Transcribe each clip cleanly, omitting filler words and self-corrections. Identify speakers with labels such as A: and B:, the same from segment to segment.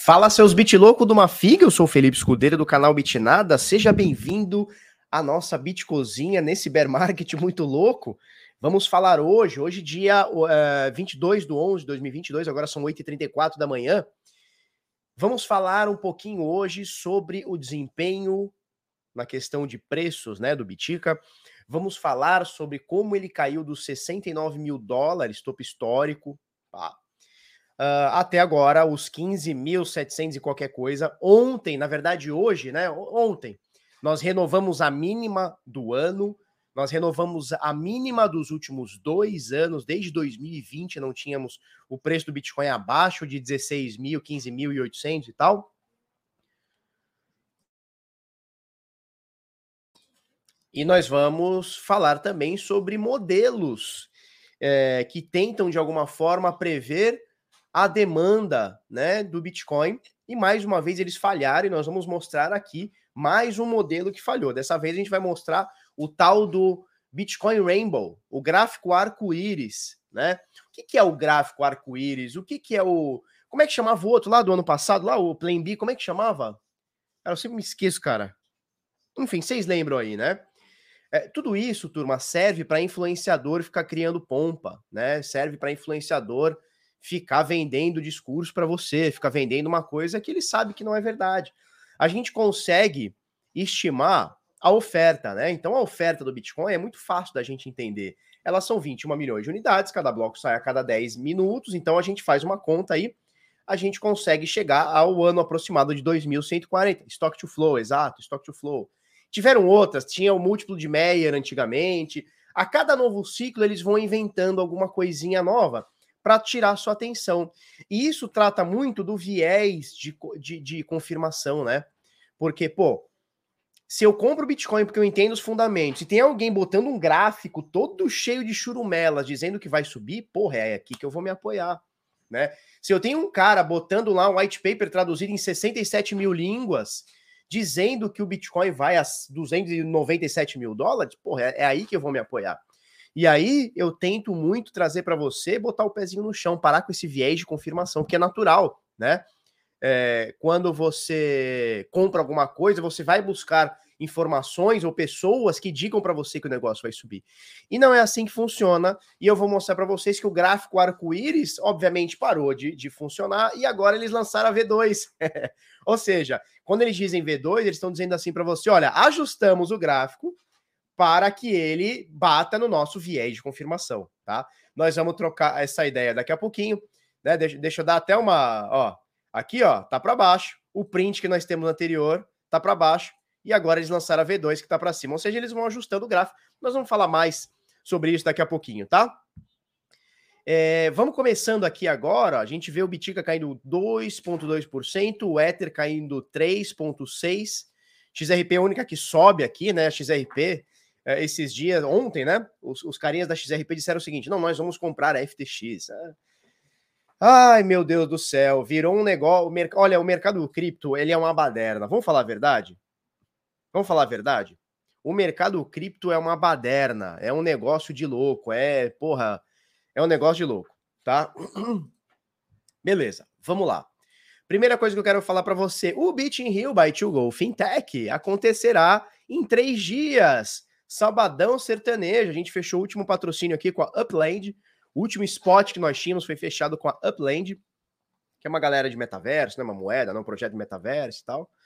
A: Fala, seus bitloucos de uma figa, eu sou o Felipe Escudeiro do canal Bitnada, seja bem-vindo à nossa Bitcozinha nesse bear market muito louco. Vamos falar hoje dia 22/11/2022, agora são 8h34 da manhã. Vamos falar um pouquinho hoje sobre o desempenho na questão de preços, né, do Bitica. Vamos falar sobre como ele caiu dos $69 mil, topo histórico, tá? Até agora, os 15.700 e qualquer coisa. Ontem, na verdade hoje, né? Ontem, nós renovamos a mínima do ano, nós renovamos a mínima dos últimos 2 anos, desde 2020 não tínhamos o preço do Bitcoin abaixo de 16 mil, 15.800 e tal. E nós vamos falar também sobre modelos que tentam, de alguma forma, prever a demanda, né, do Bitcoin, e mais uma vez eles falharam, e nós vamos mostrar aqui mais um modelo que falhou. Dessa vez a gente vai mostrar o tal do Bitcoin Rainbow, o gráfico arco-íris, né? O que é o gráfico arco-íris? O que é o... Como é que chamava o outro lá do ano passado, lá, o Plan B, como é que chamava? Eu sempre me esqueço, cara. Enfim, vocês lembram aí, né? Tudo isso, turma, serve para influenciador ficar criando pompa, né? Serve para influenciador ficar vendendo discurso para você, ficar vendendo uma coisa que ele sabe que não é verdade. A gente consegue estimar a oferta, né? Então a oferta do Bitcoin é muito fácil da gente entender. Elas são 21 milhões de unidades, cada bloco sai a cada 10 minutos, então a gente faz uma conta aí, a gente consegue chegar ao ano aproximado de 2.140. Stock to flow, exato, stock to flow. Tiveram outras, tinha o múltiplo de Meyer antigamente. A cada novo ciclo eles vão inventando alguma coisinha nova para tirar sua atenção. E isso trata muito do viés de confirmação, né? Porque, pô, se eu compro Bitcoin porque eu entendo os fundamentos, e tem alguém botando um gráfico todo cheio de churumelas dizendo que vai subir, porra, é aqui que eu vou me apoiar, né? Se eu tenho um cara botando lá um white paper traduzido em 67 mil línguas, dizendo que o Bitcoin vai a $297 mil, porra, é aí que eu vou me apoiar. E aí eu tento muito trazer para você, botar o pezinho no chão, parar com esse viés de confirmação, que é natural, né? Quando você compra alguma coisa, você vai buscar informações ou pessoas que digam para você que o negócio vai subir. E não é assim que funciona, e eu vou mostrar para vocês que o gráfico arco-íris, obviamente, parou de funcionar, e agora eles lançaram a V2. Ou seja, quando eles dizem V2, eles estão dizendo assim para você, olha, ajustamos o gráfico para que ele bata no nosso viés de confirmação, tá? Nós vamos trocar essa ideia daqui a pouquinho, né? Deixa eu dar até uma, ó, aqui, ó, tá para baixo, o print que nós temos no anterior tá para baixo, e agora eles lançaram a V2 que tá para cima, ou seja, eles vão ajustando o gráfico. Nós vamos falar mais sobre isso daqui a pouquinho, tá? Vamos começando aqui agora, a gente vê o Bitica caindo 2,2%, o Ether caindo 3,6%, XRP é a única que sobe aqui, né? A XRP, esses dias, ontem, né? Os carinhas da XRP disseram o seguinte: não, nós vamos comprar a FTX. Ai, meu Deus do céu, virou um negócio. Olha, o mercado cripto, ele é uma baderna. Vamos falar a verdade? Vamos falar a verdade? O mercado cripto é uma baderna, é um negócio de louco, porra. É um negócio de louco, tá? Beleza, vamos lá. Primeira coisa que eu quero falar para você, o BitInRio by 2Go Fintech acontecerá em 3 dias. Sabadão sertanejo, a gente fechou o último patrocínio aqui com a Upland, o último spot que nós tínhamos foi fechado com a Upland, que é uma galera de metaverso, né, uma moeda, um projeto de metaverso e tal.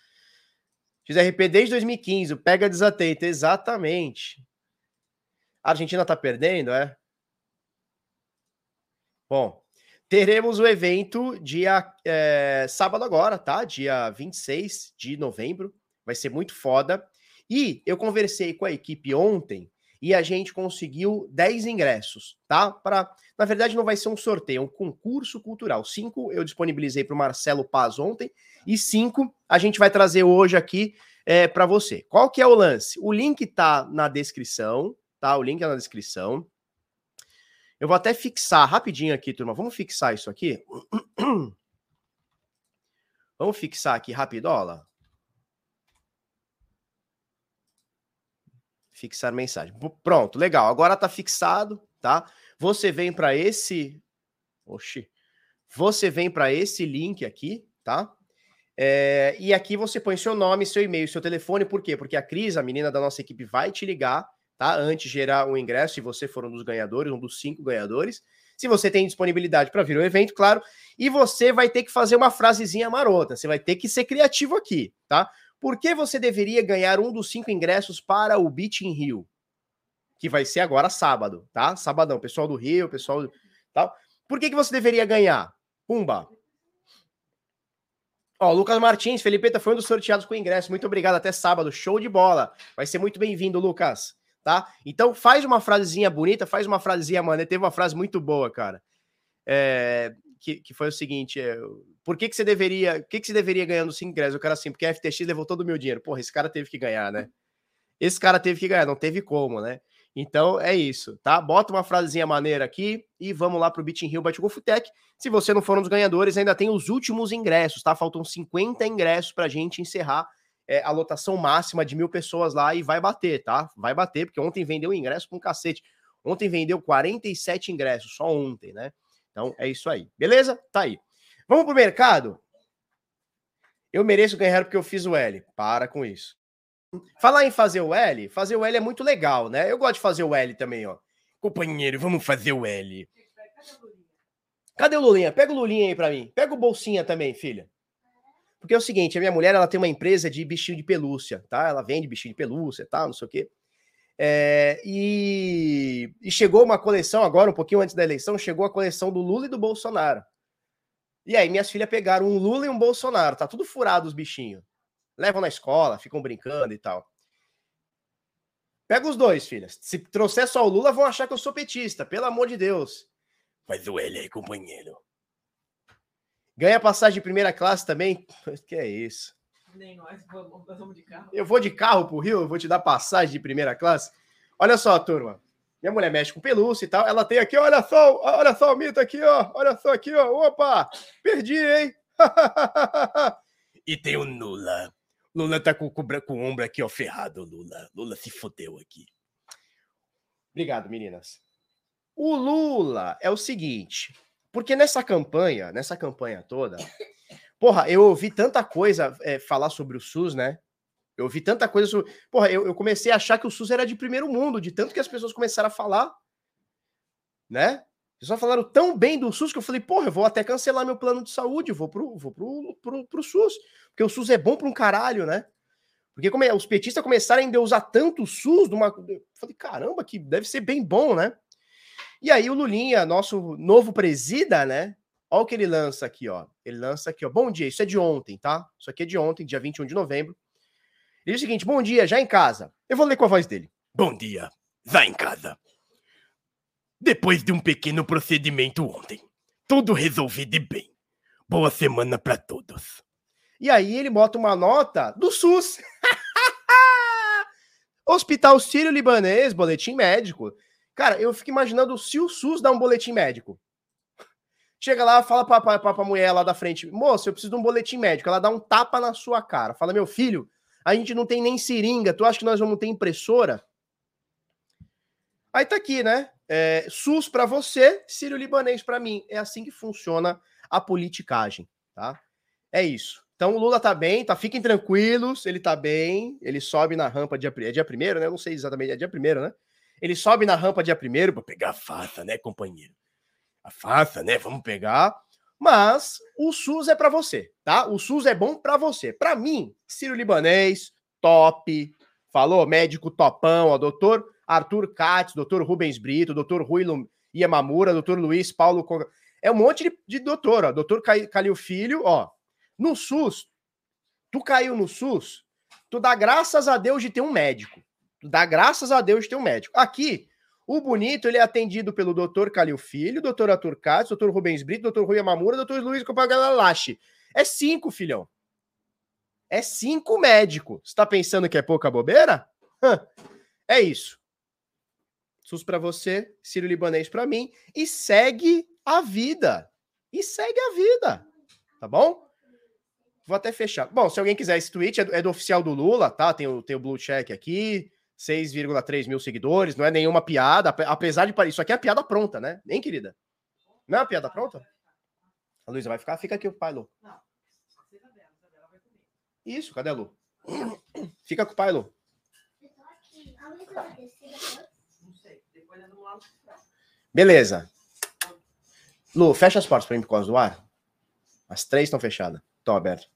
A: XRP desde 2015, o pega desatento, exatamente. A Argentina tá perdendo, é? Bom, teremos o evento dia sábado agora, tá? Dia 26 de novembro. Vai ser muito foda. E eu conversei com a equipe ontem e a gente conseguiu 10 ingressos, tá? Na verdade, não vai ser um sorteio, é um concurso cultural. 5 eu disponibilizei para o Marcelo Paz ontem e 5 a gente vai trazer hoje aqui para você. Qual que é o lance? O link tá na descrição, tá? O link é na descrição. Eu vou até fixar rapidinho aqui, turma. Vamos fixar isso aqui? Vamos fixar aqui rapidola? Fixar mensagem. Pronto, legal. Agora tá fixado, tá? Você vem para esse... Oxi. Você vem para esse link aqui, tá? E aqui você põe seu nome, seu e-mail, seu telefone, por quê? Porque a Cris, a menina da nossa equipe, vai te ligar, tá? Antes de gerar um ingresso, se você for um dos ganhadores, um dos 5 ganhadores. Se você tem disponibilidade para vir ao evento, claro. E você vai ter que fazer uma frasezinha marota. Você vai ter que ser criativo aqui, tá? Por que você deveria ganhar um dos 5 ingressos para o Beach in Rio? Que vai ser agora sábado, tá? Sabadão, pessoal do Rio, pessoal do... Tal. Por que você deveria ganhar? Pumba! Ó, Lucas Martins, Felipeta foi um dos sorteados com ingresso. Muito obrigado, até sábado. Show de bola. Vai ser muito bem-vindo, Lucas. Tá? Então faz uma frasezinha bonita, faz uma frasezinha, mano. Teve uma frase muito boa, cara. Que foi o seguinte: por que você deveria. O que você deveria ganhar no 5 ingressos? O cara assim, porque a FTX levou todo o meu dinheiro. Porra, esse cara teve que ganhar, né? Esse cara teve que ganhar, não teve como, né? Então é isso, tá? Bota uma frasezinha maneira aqui e vamos lá pro Beach in Rio Bate Golf Tech. Se você não for um dos ganhadores, ainda tem os últimos ingressos, tá? Faltam 50 ingressos pra gente encerrar a lotação máxima de 1.000 pessoas lá e vai bater, tá? Vai bater, porque ontem vendeu ingresso com cacete. Ontem vendeu 47 ingressos, só ontem, né? Então é isso aí, beleza? Tá aí. Vamos pro mercado? Eu mereço ganhar porque eu fiz o L. Para com isso. Falar em fazer o L é muito legal, né? Eu gosto de fazer o L também, ó. Companheiro, vamos fazer o L. Cadê o Lulinha? Pega o Lulinha aí pra mim. Pega o Bolsinha também, filha. Porque é o seguinte, a minha mulher, ela tem uma empresa de bichinho de pelúcia, tá? Ela vende bichinho de pelúcia e tal, não sei o quê. E chegou uma coleção agora, um pouquinho antes da eleição, chegou a coleção do Lula e do Bolsonaro. E aí minhas filhas pegaram um Lula e um Bolsonaro. Tá tudo furado os bichinhos. Levam na escola, ficam brincando e tal. Pega os dois, filhas. Se trouxer só o Lula, vão achar que eu sou petista. Pelo amor de Deus. Faz o L aí, companheiro. Ganha passagem de primeira classe também? Que é isso? Nem nós vamos de carro. Eu vou de carro pro Rio? Eu vou te dar passagem de primeira classe? Olha só, turma. Minha mulher mexe com pelúcia e tal. Ela tem aqui, olha só o mito aqui, ó. Olha só aqui, ó. Opa, perdi, hein? E tem o Lula. Lula tá com o ombro aqui, ó, ferrado, Lula. Lula se fodeu aqui. Obrigado, meninas. O Lula é o seguinte, porque nessa campanha toda, porra, eu ouvi tanta coisa falar sobre o SUS, né? Eu ouvi tanta coisa sobre... Porra, eu comecei a achar que o SUS era de primeiro mundo, de tanto que as pessoas começaram a falar, né? As pessoas falaram tão bem do SUS que eu falei, porra, eu vou até cancelar meu plano de saúde, eu vou pro SUS, porque o SUS é bom pra um caralho, né? Porque os petistas começaram a endeusar tanto o SUS, eu falei, caramba, que deve ser bem bom, né? E aí o Lulinha, nosso novo presida, né? Olha o que ele lança aqui, ó. Ele lança aqui, ó. Bom dia, isso é de ontem, tá? Isso aqui é de ontem, dia 21 de novembro. Ele diz o seguinte, bom dia, já em casa. Eu vou ler com a voz dele. Bom dia, já em casa. Depois de um pequeno procedimento ontem, tudo resolvido e bem. Boa semana pra todos. E aí ele bota uma nota do SUS. Hospital Sírio-Libanês, boletim médico. Cara, eu fico imaginando se o SUS dá um boletim médico. Chega lá, fala pra mulher lá da frente, moça, eu preciso de um boletim médico. Ela dá um tapa na sua cara. Fala, meu filho, a gente não tem nem seringa, tu acha que nós vamos ter impressora? Aí tá aqui, né? SUS pra você, Sírio-Libanês pra mim. É assim que funciona a politicagem, tá? É isso. Então o Lula tá bem, tá? Fiquem tranquilos, ele tá bem, ele sobe na rampa dia 1º, né? Eu não sei exatamente, é dia 1º, né? Ele sobe na rampa dia 1º pra pegar a farsa, né, companheiro? A farsa, né? Vamos pegar. Mas o SUS é pra você, tá? O SUS é bom pra você. Pra mim, Sírio-Libanês, top. Falou? Médico topão, ó, doutor Arthur Katz, doutor Rubens Brito, doutor Rui Iamamura, doutor Luiz Paulo... É um monte de doutor, ó. Doutor Calil Filho, ó. No SUS, tu caiu no SUS, tu dá graças a Deus de ter um médico. Tu dá graças a Deus de ter um médico. Aqui, o bonito, ele é atendido pelo doutor Calil Filho, doutor Arthur Katz, doutor Rubens Brito, doutor Rui Amamura, doutor Luiz Copagalache. É 5, filhão. É 5 médicos. Você tá pensando que é pouca bobeira? É isso. SUS pra você, Sírio-Libanês pra mim, e segue a vida. Tá bom? Vou até fechar. Bom, se alguém quiser, esse tweet é do oficial do Lula, tá? Tem o Blue Check aqui, 6,3 mil seguidores, não é nenhuma piada, apesar de... Isso aqui é a piada pronta, né? Nem, querida? Não é uma piada pronta? A Luísa vai ficar? Fica aqui o pai, Lu. Isso, cadê a Lu? Fica com o pai, Lu. Não sei, depois nós vamos lá. Beleza. Lu, fecha as portas pra mim por causa do ar. As 3 estão fechadas. Estão abertas.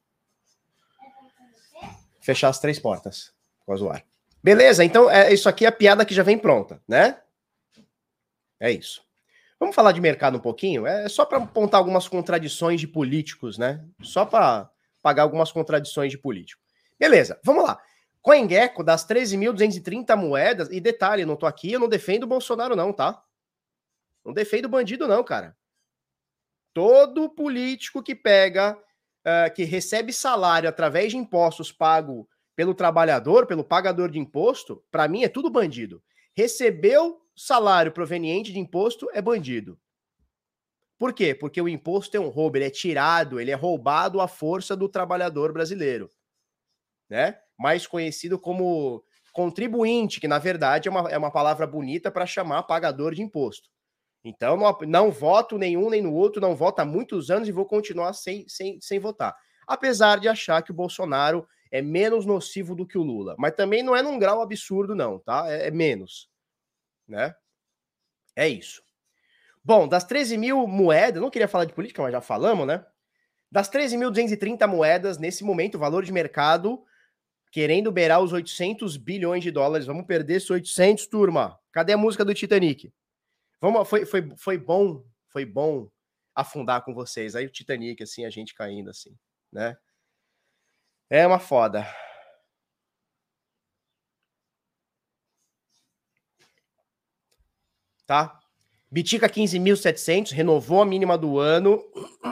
A: Fechar as 3 portas por causa do ar. Beleza, então isso aqui é a piada que já vem pronta, né? É isso. Vamos falar de mercado um pouquinho? É só para apontar algumas contradições de políticos, né? Só para pagar algumas contradições de político. Beleza, vamos lá. CoinGecko, das 13.230 moedas, e detalhe, não tô aqui, eu não defendo o Bolsonaro não, tá? Não defendo bandido não, cara. Todo político que pega, que recebe salário através de impostos pago pelo trabalhador, pelo pagador de imposto, para mim é tudo bandido. Recebeu salário proveniente de imposto é bandido. Por quê? Porque o imposto é um roubo, ele é tirado, ele é roubado à força do trabalhador brasileiro, né? Mais conhecido como contribuinte, que na verdade é uma palavra bonita para chamar pagador de imposto. Então, não voto nenhum nem no outro, não voto há muitos anos e vou continuar sem votar. Apesar de achar que o Bolsonaro é menos nocivo do que o Lula. Mas também não é num grau absurdo, não, tá? É menos, né? É isso. Bom, das 13 mil moedas, não queria falar de política, mas já falamos, né? Das 13.230 moedas, nesse momento, o valor de mercado querendo beirar os 800 bilhões de dólares. Vamos perder esses 800, turma. Cadê a música do Titanic? Foi bom afundar com vocês. Aí o Titanic, assim, a gente caindo, assim, né? É uma foda. Tá? Bitica 15.700, renovou a mínima do ano.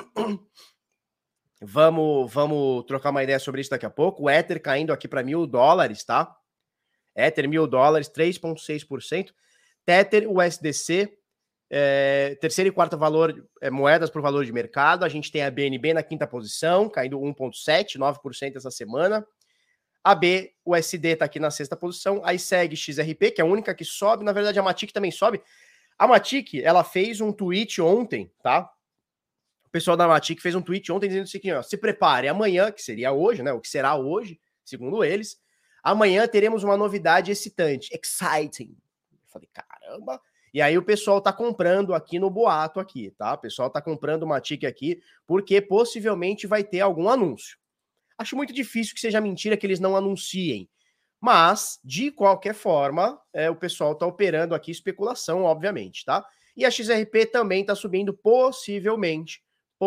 A: Vamos trocar uma ideia sobre isso daqui a pouco. O Ether caindo aqui para $1.000, tá? Ether, $1.000, 3,6%. Tether, USDC, terceiro e quarto valor, moedas por valor de mercado. A gente tem a BNB na quinta posição, caindo 1,7%, 9% essa semana. A BUSD tá aqui na sexta posição. Aí segue XRP, que é a única que sobe. Na verdade, a Matic também sobe. A Matic, ela fez um tweet ontem, tá? O pessoal da Matic fez um tweet ontem dizendo o seguinte, ó, se prepare, amanhã, que seria hoje, né? O que será hoje, segundo eles, amanhã teremos uma novidade excitante, exciting. Eu falei, caramba. E aí o pessoal tá comprando aqui no boato aqui, tá? O pessoal tá comprando Matic aqui porque possivelmente vai ter algum anúncio. Acho muito difícil que seja mentira que eles não anunciem. Mas, de qualquer forma, o pessoal tá operando aqui especulação, obviamente, tá? E a XRP também tá subindo possivelmente.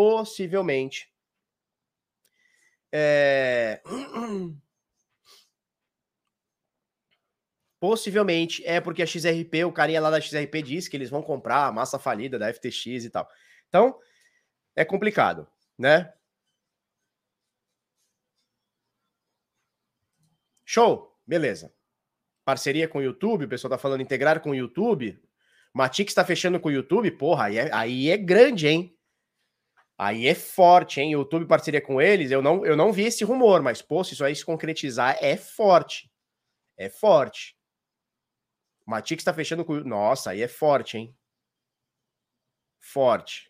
A: Possivelmente é porque a XRP, o carinha lá da XRP disse que eles vão comprar a massa falida da FTX e tal. Então, é complicado, né? Show, beleza. Parceria com o YouTube, o pessoal tá falando integrar com o YouTube. Matic está fechando com o YouTube, porra, aí é grande, hein? Aí é forte, hein? YouTube parceria com eles, eu não vi esse rumor, mas, pô, se isso aí se concretizar, é forte. É forte. Matic está fechando com... Nossa, aí é forte, hein? Forte.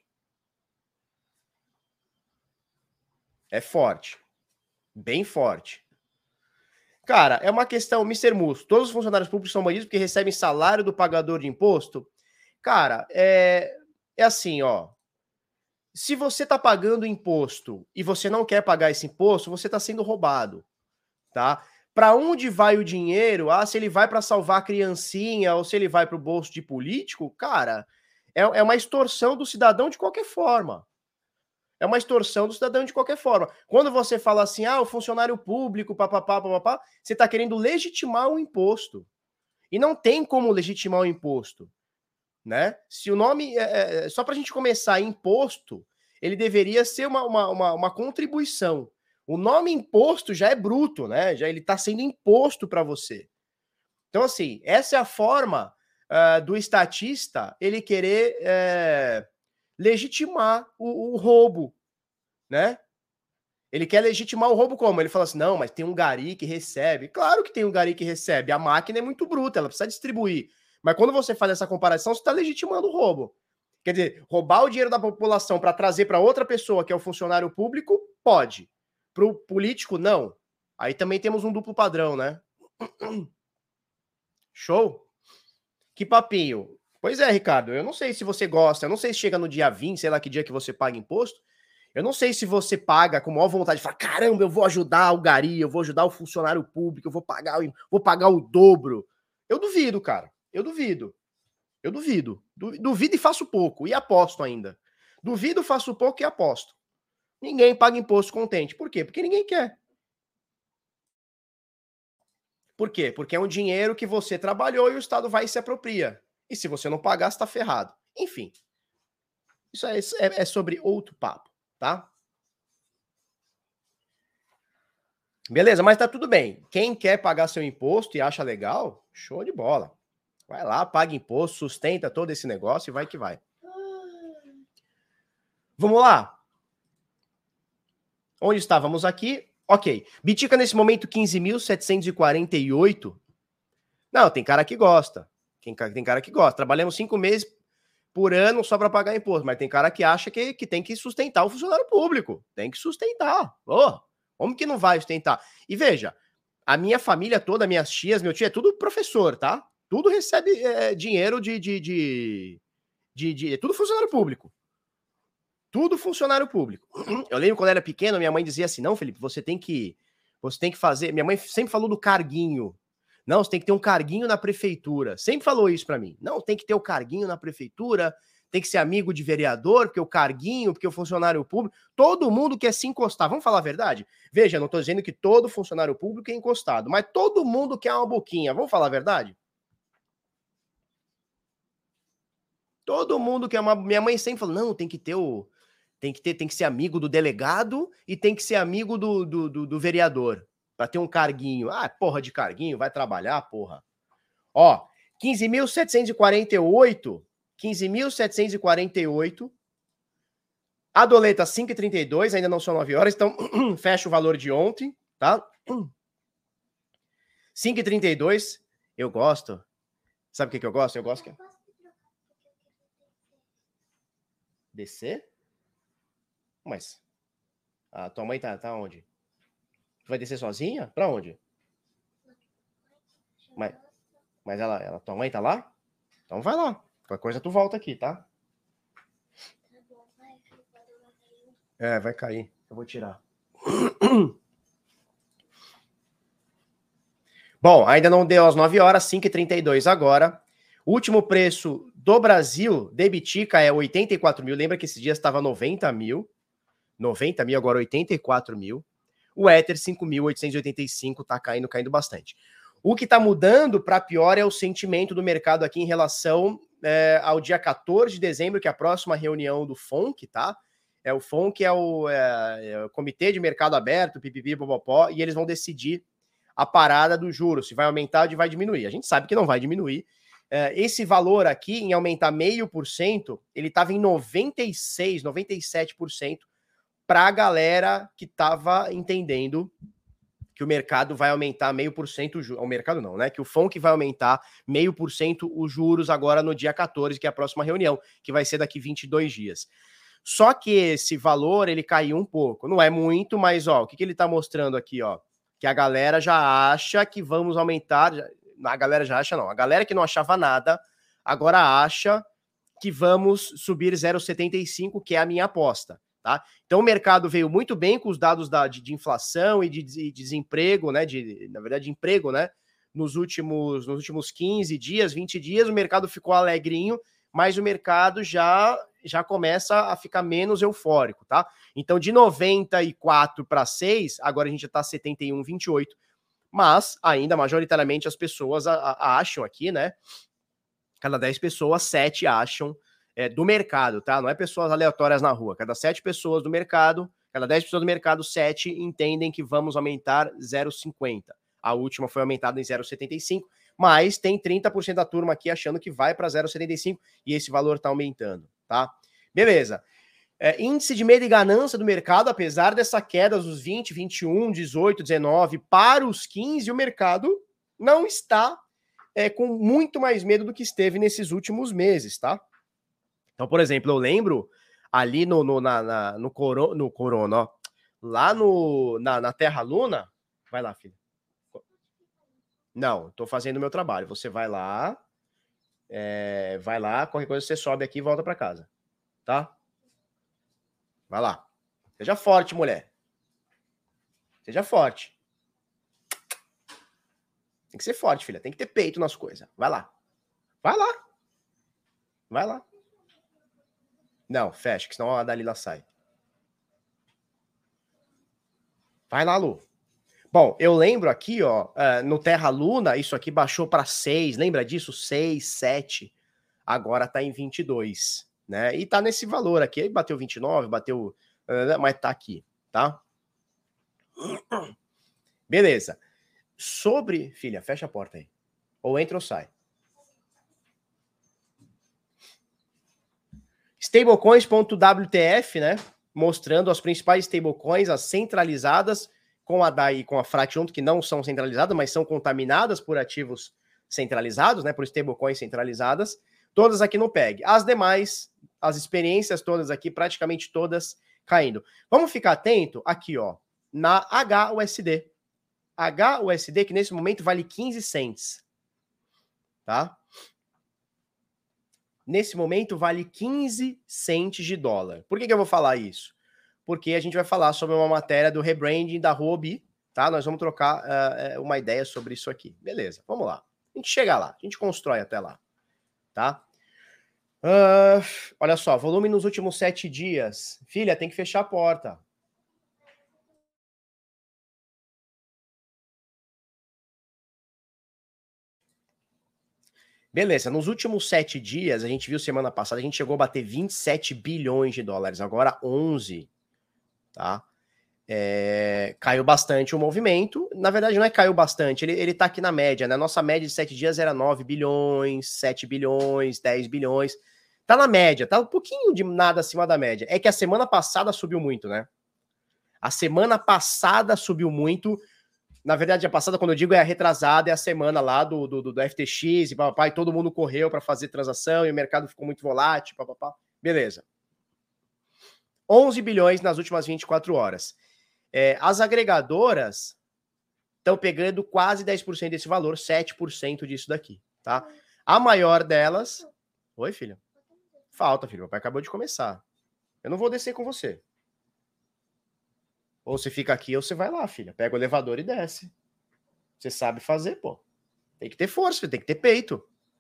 A: É forte. Bem forte. Cara, é uma questão, Mr. Musso, todos os funcionários públicos são bandidos porque recebem salário do pagador de imposto? Cara, é assim, ó. Se você tá pagando imposto e você não quer pagar esse imposto, você tá sendo roubado, tá? Para onde vai o dinheiro? Ah, se ele vai para salvar a criancinha ou se ele vai para o bolso de político, cara, é uma extorsão do cidadão de qualquer forma. É uma extorsão do cidadão de qualquer forma. Quando você fala assim, o funcionário público, papapá, você está querendo legitimar o imposto. E não tem como legitimar o imposto, né? Se o nome, só para a gente começar, imposto, ele deveria ser uma contribuição. O nome imposto já é bruto, né? Já ele está sendo imposto para você. Então, assim, essa é a forma do estatista ele querer legitimar o roubo, né? Ele quer legitimar o roubo como? Ele fala assim, não, mas tem um gari que recebe. Claro que tem um gari que recebe. A máquina é muito bruta, ela precisa distribuir. Mas quando você faz essa comparação, você está legitimando o roubo. Quer dizer, roubar o dinheiro da população para trazer para outra pessoa, que é o funcionário público, pode. Para o político, não. Aí também temos um duplo padrão, né? Show? Que papinho. Pois é, Ricardo, eu não sei se você gosta, eu não sei se chega no dia 20, sei lá que dia que você paga imposto, eu não sei se você paga com maior vontade de falar, caramba, eu vou ajudar o gari, eu vou ajudar o funcionário público, eu vou pagar o dobro. Eu duvido, cara, eu duvido. Eu duvido. Duvido e faço pouco, e aposto ainda. Duvido, faço pouco e aposto. Ninguém paga imposto contente. Por quê? Porque ninguém quer. Por quê? Porque é um dinheiro que você trabalhou e o Estado vai e se apropria. E se você não pagar, você está ferrado. Enfim, isso é sobre outro papo, tá? Beleza, mas tá tudo bem. Quem quer pagar seu imposto e acha legal, show de bola. Vai lá, paga imposto, sustenta todo esse negócio e vai que vai. Vamos lá. Onde estávamos aqui? Ok. Bitica nesse momento 15.748. Não, tem cara que gosta. Tem cara que gosta. Trabalhamos 5 meses por ano só para pagar imposto, mas tem cara que acha que tem que sustentar o funcionário público. Tem que sustentar. Oh, como que não vai sustentar? E veja, a minha família toda, minhas tias, meu tio, é tudo professor, tá? Tudo recebe dinheiro é tudo funcionário público. Tudo funcionário público. Eu lembro quando eu era pequeno, minha mãe dizia assim: não, Felipe, você tem que fazer. Minha mãe sempre falou do carguinho. Não, você tem que ter um carguinho na prefeitura. Sempre falou isso para mim. Não, tem que ter o carguinho na prefeitura, tem que ser amigo de vereador, porque o carguinho, porque o funcionário público. Todo mundo quer se encostar. Vamos falar a verdade? Veja, não estou dizendo que todo funcionário público é encostado, mas todo mundo quer uma boquinha. Vamos falar a verdade? Todo mundo quer uma. Minha mãe sempre falou: não, tem que ter o. Tem que ser amigo do delegado e tem que ser amigo do vereador. Pra ter um carguinho. Ah, porra de carguinho, vai trabalhar, porra. Ó, 15.748. 15.748. A doleta 5h32, ainda não são 9 horas, então fecha o valor de ontem, tá? 5h32. Eu gosto. Sabe o que eu gosto? Eu gosto que. Descer? Mas a tua mãe tá onde? Tu vai descer sozinha? Pra onde? Mas tua mãe tá lá? Então vai lá. Qualquer coisa tu volta aqui, tá? É, vai cair. Eu vou tirar. Bom, ainda não deu às 9 horas, 5h32 agora. O último preço do Brasil de Bitica é 84 mil. Lembra que esses dias estava 90 mil. 90 mil, agora 84 mil. O Ether, 5.885, tá caindo bastante. O que tá mudando para pior é o sentimento do mercado aqui em relação ao dia 14 de dezembro, que é a próxima reunião do FONC, tá? O FONC é o Comitê de Mercado Aberto, pipipi, popopó, e eles vão decidir a parada do juro, se vai aumentar ou vai diminuir. A gente sabe que não vai diminuir. Esse valor aqui, em aumentar 0,5%, ele estava em 96%, 97%, para a galera que estava entendendo que o mercado vai aumentar 0,5%, o mercado não, né? Que o FONC vai aumentar 0,5% os juros agora no dia 14, que é a próxima reunião, que vai ser daqui 22 dias. Só que esse valor, ele caiu um pouco. Não é muito, mas, ó, o que ele está mostrando aqui, ó? Que a galera já acha que vamos aumentar... A galera já acha, não. A galera que não achava nada, agora acha que vamos subir 0,75, que é a minha aposta. Tá? Então o mercado veio muito bem com os dados de inflação e de desemprego, né? Na verdade, de emprego, né? Nos últimos 15 dias, 20 dias, o mercado ficou alegrinho, mas o mercado já começa a ficar menos eufórico, tá? Então, de 94 para 6, agora a gente já está 71, 28. Mas, ainda, majoritariamente, as pessoas acham aqui, né? Cada 10 pessoas, 7 acham do mercado, tá? Não é pessoas aleatórias na rua. Cada 7 pessoas do mercado, cada 10 pessoas do mercado, 7 entendem que vamos aumentar 0,50. A última foi aumentada em 0,75, mas tem 30% da turma aqui achando que vai para 0,75 e esse valor tá aumentando, tá? Beleza. Índice de medo e ganância do mercado, apesar dessa queda dos 20, 21, 18, 19 para os 15, o mercado não está com muito mais medo do que esteve nesses últimos meses, tá? Então, por exemplo, eu lembro ali no Corona, ó, lá na Terra Luna, Vai lá, filha. Não, tô fazendo o meu trabalho. Você vai lá, qualquer coisa você sobe aqui e volta para casa, tá? Vai lá. Seja forte, mulher. Seja forte. Tem que ser forte, filha. Tem que ter peito nas coisas. Vai lá. Vai lá. Vai lá. Não, fecha, que senão a Dalila sai. Vai lá, Lu. Bom, eu lembro aqui, ó, no Terra Luna, isso aqui baixou para 6. Lembra disso? 6, 7. Agora tá em 22, né? E tá nesse valor aqui. Aí bateu 29, bateu... mas tá aqui, tá? Beleza. Sobre... Filha, fecha a porta aí. Ou entra ou sai. Stablecoins.wtf, né? Mostrando as principais stablecoins, as centralizadas, com a DAI e com a FRAT junto, que não são centralizadas, mas são contaminadas por ativos centralizados, né? Por stablecoins centralizadas. Todas aqui no PEG. As demais, as experiências todas aqui, praticamente todas caindo. Vamos ficar atento aqui, ó, na HUSD. HUSD, que nesse momento vale 15 cents. Tá? Nesse momento vale 15 cents de dólar. Por que eu vou falar isso? Porque a gente vai falar sobre uma matéria do rebranding da Huobi, tá? Nós vamos trocar uma ideia sobre isso aqui. Beleza, vamos lá. A gente chega lá, a gente constrói até lá, tá? Olha só, volume nos últimos 7 dias. Filha, tem que fechar a porta. Beleza, nos últimos 7 dias, a gente viu semana passada, a gente chegou a bater 27 bilhões de dólares, agora 11, tá? Caiu bastante o movimento, na verdade não é caiu bastante, ele tá aqui na média, né? Nossa média de 7 dias era 9 bilhões, 7 bilhões, 10 bilhões, tá na média, tá um pouquinho de nada acima da média. É que a semana passada subiu muito, né? A semana passada subiu muito. Na verdade, a passada, quando eu digo é a retrasada, é a semana lá do FTX e papapá, e todo mundo correu para fazer transação e o mercado ficou muito volátil, papapá. Beleza. 11 bilhões nas últimas 24 horas. As agregadoras estão pegando quase 10% desse valor, 7% disso daqui, tá? A maior delas... Oi, filho? Falta, filho. O papai acabou de começar. Eu não vou descer com você. Ou você fica aqui ou você vai lá, filha. Pega o elevador e desce. Você sabe fazer, pô. Tem que ter força, tem que ter peito.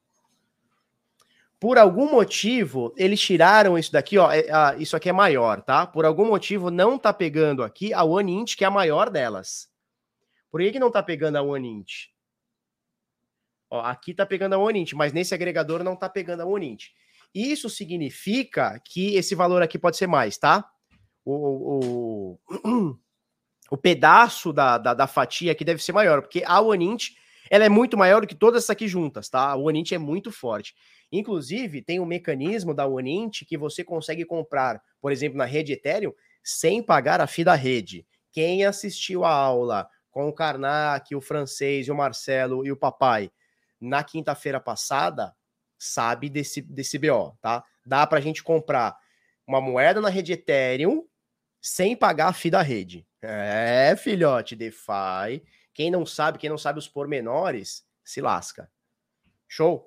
A: Por algum motivo, eles tiraram isso daqui, ó. Isso aqui é maior, tá? Por algum motivo, não tá pegando aqui a OneInt, que é a maior delas. Por que não tá pegando a OneInt? Ó, aqui tá pegando a OneInt, mas nesse agregador não tá pegando a OneInt. Isso significa que esse valor aqui pode ser mais, tá? O pedaço da fatia aqui deve ser maior, porque a OneInt, ela é muito maior do que todas essas aqui juntas, tá? A OneInt é muito forte. Inclusive, tem um mecanismo da OneInt que você consegue comprar, por exemplo, na rede Ethereum, sem pagar a FII da rede. Quem assistiu a aula com o Karnak, o Francês, o Marcelo e o Papai na quinta-feira passada, sabe desse BO, tá? Dá pra gente comprar uma moeda na rede Ethereum sem pagar a FII da rede. Filhote, DeFi. Quem não sabe os pormenores, se lasca. Show?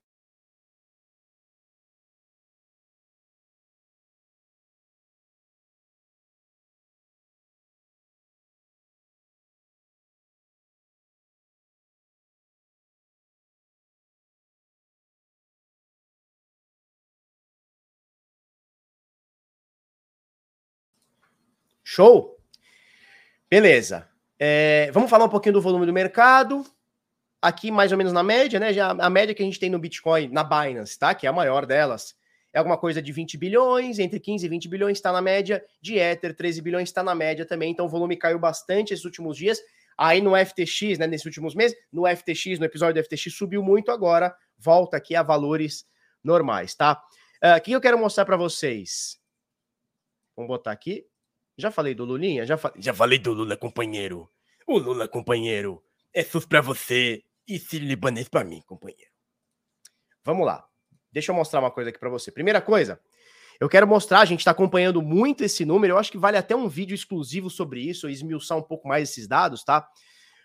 A: Show? Beleza. Vamos falar um pouquinho do volume do mercado. Aqui, mais ou menos na média, né? Já a média que a gente tem no Bitcoin, na Binance, tá? Que é a maior delas. É alguma coisa de 20 bilhões, entre 15 e 20 bilhões está na média. De Ether, 13 bilhões está na média também. Então o volume caiu bastante esses últimos dias. Aí no FTX, né, nesses últimos meses, no FTX, no episódio do FTX, subiu muito agora. Volta aqui a valores normais, tá? O que eu quero mostrar para vocês? Vamos botar aqui. Já falei do Lulinha? Já falei do Lula, companheiro. O Lula, companheiro, é SUS pra você e Sírio Libanês pra mim, companheiro. Vamos lá. Deixa eu mostrar uma coisa aqui pra você. Primeira coisa, eu quero mostrar, a gente tá acompanhando muito esse número, eu acho que vale até um vídeo exclusivo sobre isso, esmiuçar um pouco mais esses dados, tá?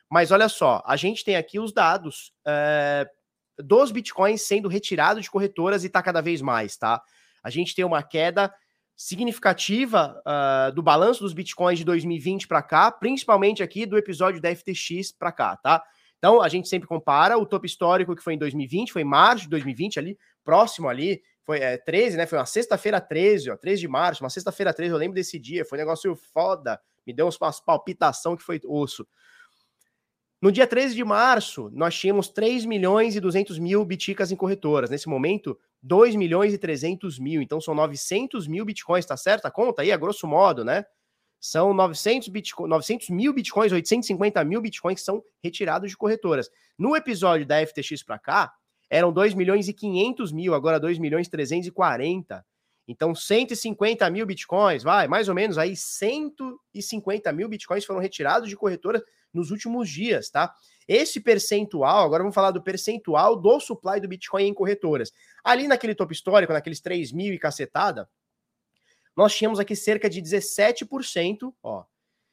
A: Mas olha só, a gente tem aqui os dados dos bitcoins sendo retirados de corretoras e tá cada vez mais, tá? A gente tem uma queda significativa do balanço dos bitcoins de 2020 para cá, principalmente aqui do episódio da FTX para cá, tá? Então, a gente sempre compara o topo histórico que foi em 2020, foi em março de 2020 ali, próximo ali, foi 13, né? Foi uma sexta-feira 13, ó, 13 de março, uma sexta-feira 13, eu lembro desse dia, foi um negócio foda, me deu umas palpitação que foi osso. No dia 13 de março, nós tínhamos 3 milhões e 200 mil biticas em corretoras. Nesse momento, 2 milhões e 300 mil. Então, são 900 mil bitcoins, tá certo? A conta aí, a grosso modo, né? São 900 mil bitcoins, 850 mil bitcoins que são retirados de corretoras. No episódio da FTX para cá, eram 2 milhões e 500 mil, agora 2 milhões e 340. Então, 150 mil bitcoins, vai, mais ou menos aí, 150 mil bitcoins foram retirados de corretoras nos últimos dias, tá? Esse percentual, agora vamos falar do percentual do supply do Bitcoin em corretoras. Ali naquele topo histórico, naqueles 3 mil e cacetada, nós tínhamos aqui cerca de 17%, ó,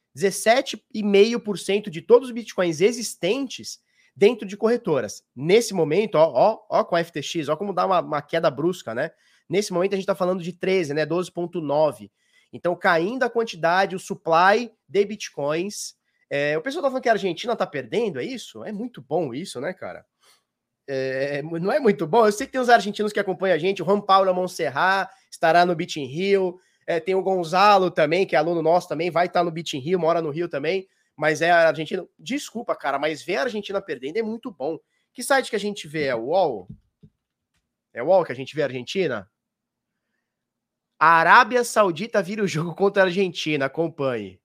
A: 17,5% de todos os Bitcoins existentes dentro de corretoras. Nesse momento, ó com a FTX, ó como dá uma queda brusca, né? Nesse momento a gente tá falando de 13, né? 12,9. Então, caindo a quantidade, o supply de Bitcoins. O pessoal tá falando que a Argentina tá perdendo, é isso? É muito bom isso, né, cara? Não é muito bom? Eu sei que tem uns argentinos que acompanham a gente, o Juan Paulo Monserrat estará no Beat in Rio, tem o Gonzalo também, que é aluno nosso também, vai estar no Beat in Rio, mora no Rio também, mas é argentino. Desculpa, cara, mas ver a Argentina perdendo é muito bom. Que site que a gente vê? É o UOL? É o UOL que a gente vê a Argentina? A Arábia Saudita vira o jogo contra a Argentina, acompanhe.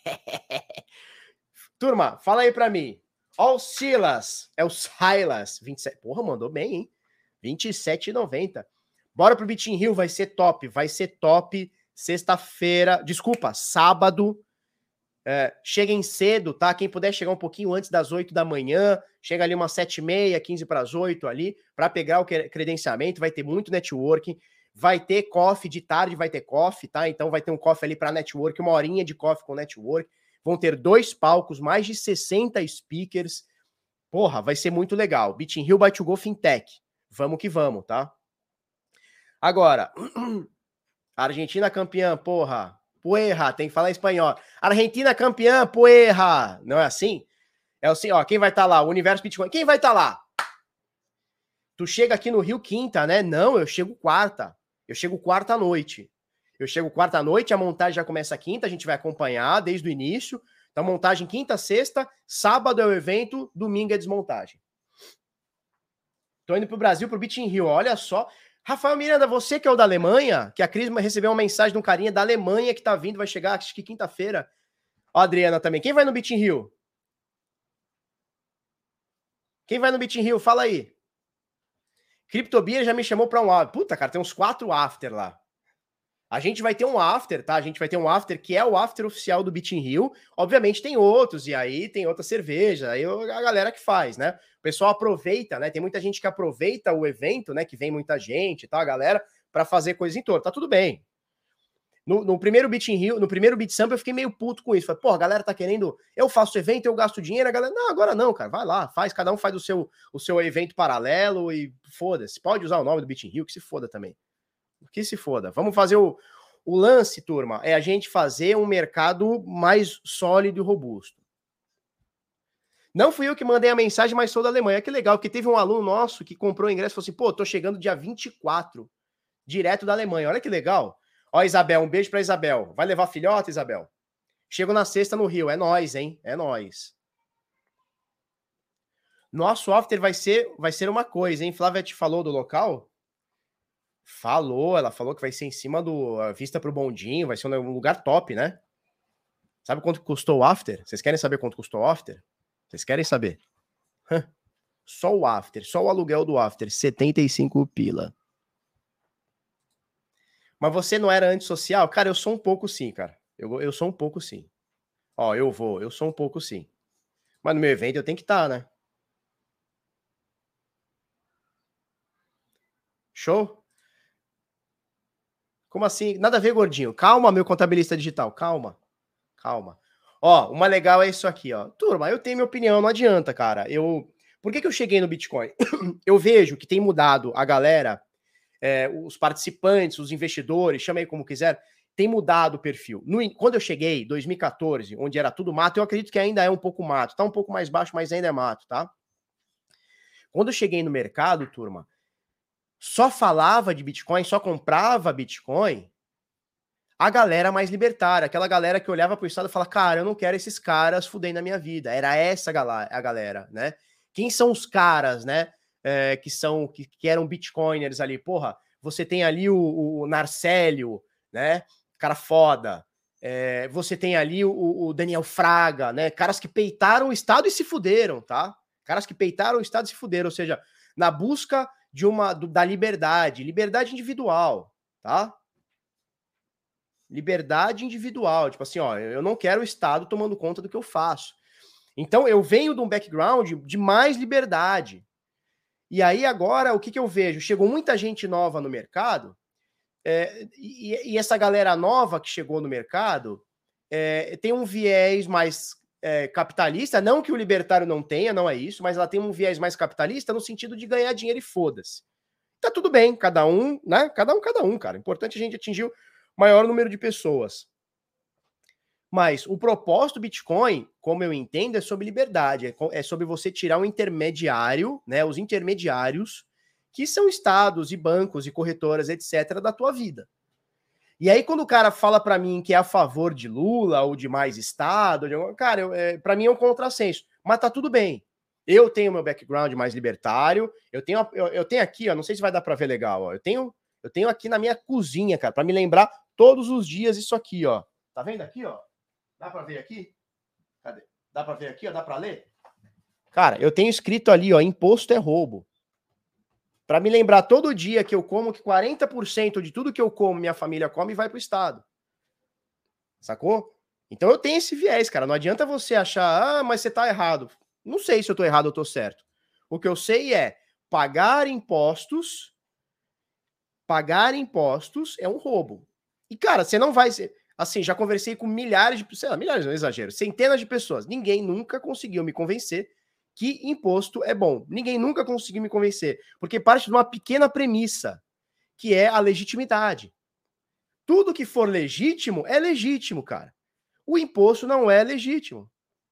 A: Turma, fala aí pra mim. Ó o Silas, é o Silas, 27. Porra, mandou bem, hein? 27,90. Bora pro Beat in Rio, vai ser top. Vai ser top. Sexta-feira, desculpa, sábado. Cheguem cedo, tá? Quem puder chegar um pouquinho antes das 8 da manhã, chega ali umas 7h30, 15 para as 8 ali, para pegar o credenciamento. Vai ter muito networking. Vai ter coffee, de tarde vai ter coffee, tá? Então vai ter um coffee ali para network, uma horinha de coffee com network. Vão ter 2 palcos, mais de 60 speakers. Porra, vai ser muito legal. Beat in Rio by to go Fintech. Vamos que vamos, tá? Agora, Argentina campeã, porra. Puerra, tem que falar espanhol. Argentina campeã, puerra. Não é assim? É assim, ó, quem vai estar lá? O Universo Bitcoin. Quem vai estar lá? Tu chega aqui no Rio quinta, né? Não, eu chego quarta. Eu chego quarta à noite. Eu chego quarta à noite, a montagem já começa quinta, a gente vai acompanhar desde o início. Então, montagem quinta, sexta, sábado é o evento, domingo é desmontagem. Tô indo pro Brasil, pro Beat in Rio, olha só. Rafael Miranda, você que é o da Alemanha, que a Cris recebeu uma mensagem de um carinha da Alemanha que tá vindo, vai chegar acho que quinta-feira. Ó, Adriana também. Quem vai no Beat in Rio? Quem vai no Beat in Rio? Fala aí. Criptobia já me chamou pra um after. Puta, cara, tem uns 4 after lá. A gente vai ter um after, tá? A gente vai ter um after que é o after oficial do Beat in Rio. Obviamente tem outros, e aí tem outra cerveja, aí a galera que faz, né? O pessoal aproveita, né? Tem muita gente que aproveita o evento, né? Que vem muita gente, tá, galera, para fazer coisa em torno. Tá tudo bem. No primeiro Beat in Rio, no primeiro Beat Sampa, eu fiquei meio puto com isso. Falei, pô, a galera tá querendo, eu faço evento, eu gasto dinheiro, a galera, não, agora não, cara, vai lá, faz, cada um faz o seu evento paralelo e foda-se. Pode usar o nome do Beat in Rio, que se foda também. Que se foda. Vamos fazer o lance, turma, é a gente fazer um mercado mais sólido e robusto. Não fui eu que mandei a mensagem, mas sou da Alemanha. Que legal, porque teve um aluno nosso que comprou o ingresso e falou assim, pô, tô chegando dia 24, direto da Alemanha. Olha que legal. Ó, Isabel, um beijo pra Isabel. Vai levar filhota, Isabel? Chego na sexta no Rio. É nóis, hein? É nóis. Nosso after vai ser uma coisa, hein? Flávia te falou do local? Falou, ela falou que vai ser em cima do vista pro bondinho, vai ser um lugar top, né? Sabe quanto custou o after? Vocês querem saber quanto custou o after? Vocês querem saber? Só o after, só o aluguel do after, 75 pila. Mas você não era antissocial? Cara, eu sou um pouco sim, cara. Eu sou um pouco sim. Ó, eu sou um pouco sim. Mas no meu evento eu tenho que estar, né? Show? Como assim? Nada a ver, gordinho. Calma, meu contabilista digital, calma. Calma. Ó, uma legal é isso aqui, ó. Turma, eu tenho minha opinião, não adianta, cara. Por que eu cheguei no Bitcoin? Eu vejo que tem mudado a galera, os participantes, os investidores, chame aí como quiser, tem mudado o perfil. Quando eu cheguei, 2014, onde era tudo mato, eu acredito que ainda é um pouco mato. Tá um pouco mais baixo, mas ainda é mato, tá? Quando eu cheguei no mercado, turma, só falava de Bitcoin, só comprava Bitcoin a galera mais libertária, aquela galera que olhava pro Estado e falava, cara, eu não quero esses caras fudendo a minha vida. Era essa a galera, né? Quem são os caras, né? Que eram bitcoiners ali? Porra, você tem ali o Narcélio, né? Cara foda. Você tem ali o Daniel Fraga, né? Caras que peitaram o Estado e se fuderam, tá? Caras que peitaram o Estado e se fuderam, ou seja, na busca da liberdade individual, tá? Liberdade individual, tipo assim, ó, eu não quero o Estado tomando conta do que eu faço. Então eu venho de um background de mais liberdade. E aí agora o que eu vejo? Chegou muita gente nova no mercado, e essa galera nova que chegou no mercado tem um viés mais capitalista, não que o libertário não tenha, não é isso, mas ela tem um viés mais capitalista no sentido de ganhar dinheiro e foda-se. Tá tudo bem, cada um, né? Cada um, cara. Importante a gente atingir o maior número de pessoas. Mas o propósito do Bitcoin, como eu entendo, é sobre liberdade, é sobre você tirar um intermediário, né, os intermediários, que são estados e bancos e corretoras, etc., da tua vida. E aí, quando o cara fala para mim que é a favor de Lula ou de mais Estado, cara, para mim é um contrassenso. Mas tá tudo bem. Eu tenho meu background mais libertário, eu tenho aqui, ó, não sei se vai dar para ver legal, ó, eu tenho aqui na minha cozinha, cara, para me lembrar todos os dias isso aqui, ó. Tá vendo aqui, ó? Dá para ver aqui? Cadê? Dá para ver aqui, ó? Dá para ler? Cara, eu tenho escrito ali, ó, imposto é roubo. Para me lembrar todo dia que eu como que 40% de tudo que eu como, minha família come, vai pro Estado. Sacou? Então eu tenho esse viés, cara. Não adianta você achar, mas você tá errado. Não sei se eu tô errado ou tô certo. O que eu sei é pagar impostos, pagar impostos é um roubo. E, cara, você não vai ser. Assim, já conversei com milhares de. Sei lá, milhares, não é exagero. Centenas de pessoas. Ninguém nunca conseguiu me convencer que imposto é bom. Ninguém nunca conseguiu me convencer. Porque parte de uma pequena premissa, que é a legitimidade. Tudo que for legítimo é legítimo, cara. O imposto não é legítimo.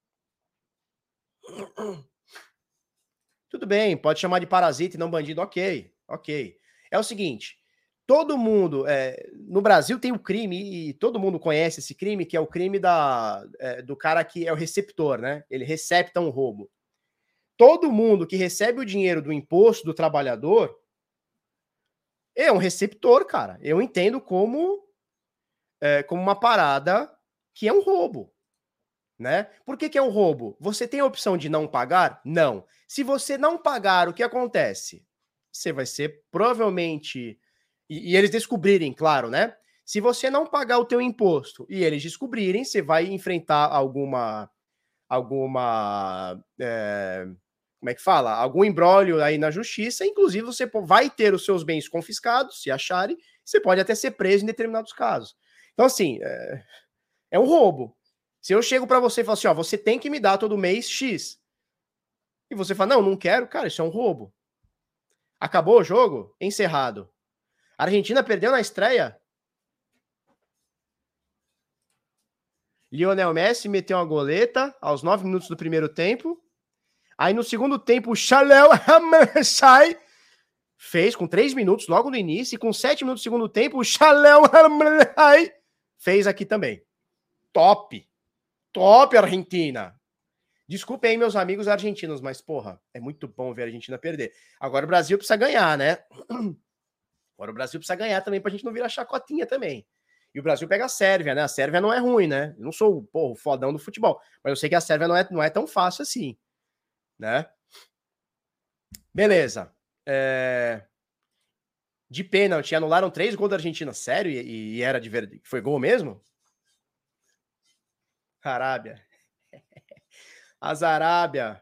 A: Tudo bem, pode chamar de parasita e não bandido, ok, ok. É o seguinte, todo mundo, no Brasil tem o crime, e todo mundo conhece esse crime, que é o crime do cara que é o receptor, né? Ele recepta um roubo. Todo mundo que recebe o dinheiro do imposto do trabalhador é um receptor, cara. Eu entendo como uma parada que é um roubo. Né? Por que é um roubo? Você tem a opção de não pagar? Não. Se você não pagar, o que acontece? Você vai ser provavelmente e eles descobrirem, claro, né? Se você não pagar o teu imposto e eles descobrirem, você vai enfrentar alguma como é que fala? Algum imbróglio aí na justiça, inclusive você vai ter os seus bens confiscados, se acharem, você pode até ser preso em determinados casos. Então, assim, é um roubo. Se eu chego para você e falo assim, ó, você tem que me dar todo mês X, e você fala, não, não quero, cara, isso é um roubo. Acabou o jogo? Encerrado. A Argentina perdeu na estreia. Lionel Messi meteu uma goleta aos 9 minutos do primeiro tempo. Aí no segundo tempo, o Chalel sai fez com 3 minutos logo no início, e com 7 minutos do segundo tempo, o Chalel fez aqui também. Top. Top, Argentina. Desculpe aí, meus amigos argentinos, mas, porra, é muito bom ver a Argentina perder. Agora o Brasil precisa ganhar, né? Agora o Brasil precisa ganhar também pra gente não virar chacotinha também. E o Brasil pega a Sérvia, né? A Sérvia não é ruim, né? Eu não sou, porra, o fodão do futebol, mas eu sei que a Sérvia não é tão fácil assim, né? Beleza. De pênalti, anularam 3 gols da Argentina. Sério? E era de verdade? Foi gol mesmo? Arábia. As Arábia.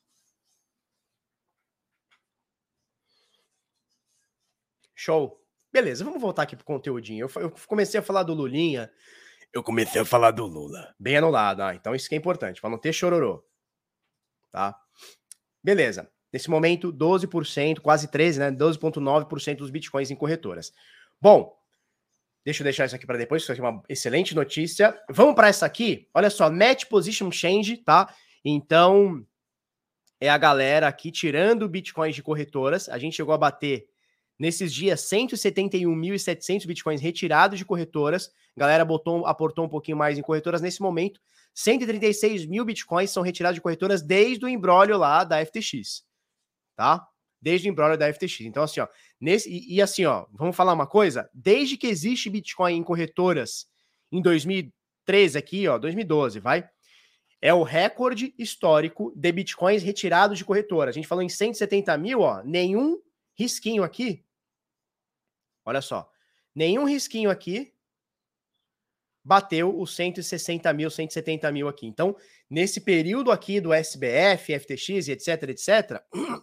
A: Show. Beleza, vamos voltar aqui pro conteúdinho. Eu comecei a falar do Lulinha, eu comecei a falar do Lula. Bem anulado, então isso que é importante, para não ter chororô, tá? Beleza. Nesse momento, 12%, quase 13%, né? 12,9% dos bitcoins em corretoras. Bom, deixa eu deixar isso aqui para depois, isso aqui é uma excelente notícia. Vamos para essa aqui. Olha só, Net Position Change, tá? Então, é a galera aqui tirando bitcoins de corretoras. A gente chegou a bater, nesses dias, 171.700 bitcoins retirados de corretoras. A galera aportou um pouquinho mais em corretoras. Nesse momento, 136 mil bitcoins são retirados de corretoras desde o imbróglio lá da FTX, tá? Desde o imbróglio da FTX. Então, assim, ó, assim, ó, vamos falar uma coisa? Desde que existe Bitcoin em corretoras, em 2013 aqui, ó, 2012, vai? É o recorde histórico de Bitcoins retirados de corretora. A gente falou em 170 mil, ó, nenhum risquinho aqui. Olha só, nenhum risquinho aqui bateu os 160 mil, 170 mil aqui. Então, nesse período aqui do SBF, FTX e etc,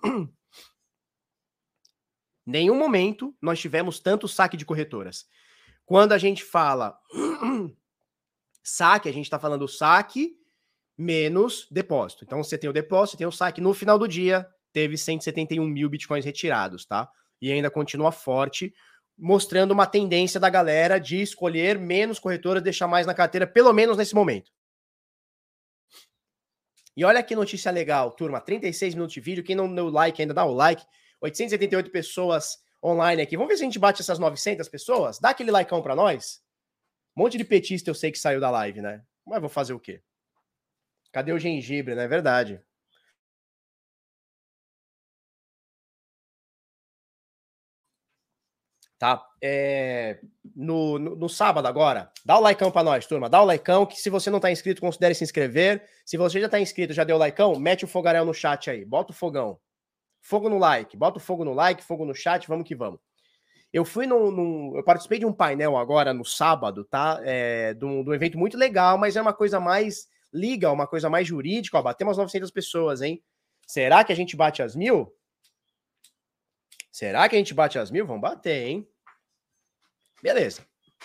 A: nenhum momento nós tivemos tanto saque de corretoras. Quando a gente fala saque, a gente está falando saque menos depósito. Então, você tem o depósito, você tem o saque. No final do dia, teve 171 mil bitcoins retirados, tá? E ainda continua forte, mostrando uma tendência da galera de escolher menos corretoras, deixar mais na carteira, pelo menos nesse momento. E olha que notícia legal, turma, 36 minutos de vídeo, quem não deu like ainda, dá o like, 878 pessoas online aqui, vamos ver se a gente bate essas 900 pessoas? Dá aquele likeão pra nós? Um monte de petista eu sei que saiu da live, né? Mas vou fazer o quê? Cadê o gengibre, né? É verdade. Tá? No sábado agora, dá o likeão pra nós, turma. Dá o likeão, que se você não tá inscrito, considere se inscrever. Se você já tá inscrito, já deu o likeão, mete o fogaréu no chat aí. Bota o fogão. Fogo no like. Bota o fogo no like, fogo no chat, vamos que vamos. Eu fui eu participei de um painel agora no sábado, tá? De um evento muito legal, mas é uma coisa mais legal, uma coisa mais jurídica. Ó, batemos umas 900 pessoas, hein? Será que a gente bate as 1.000? Será que a gente bate as 1.000? Vamos bater, hein? Beleza.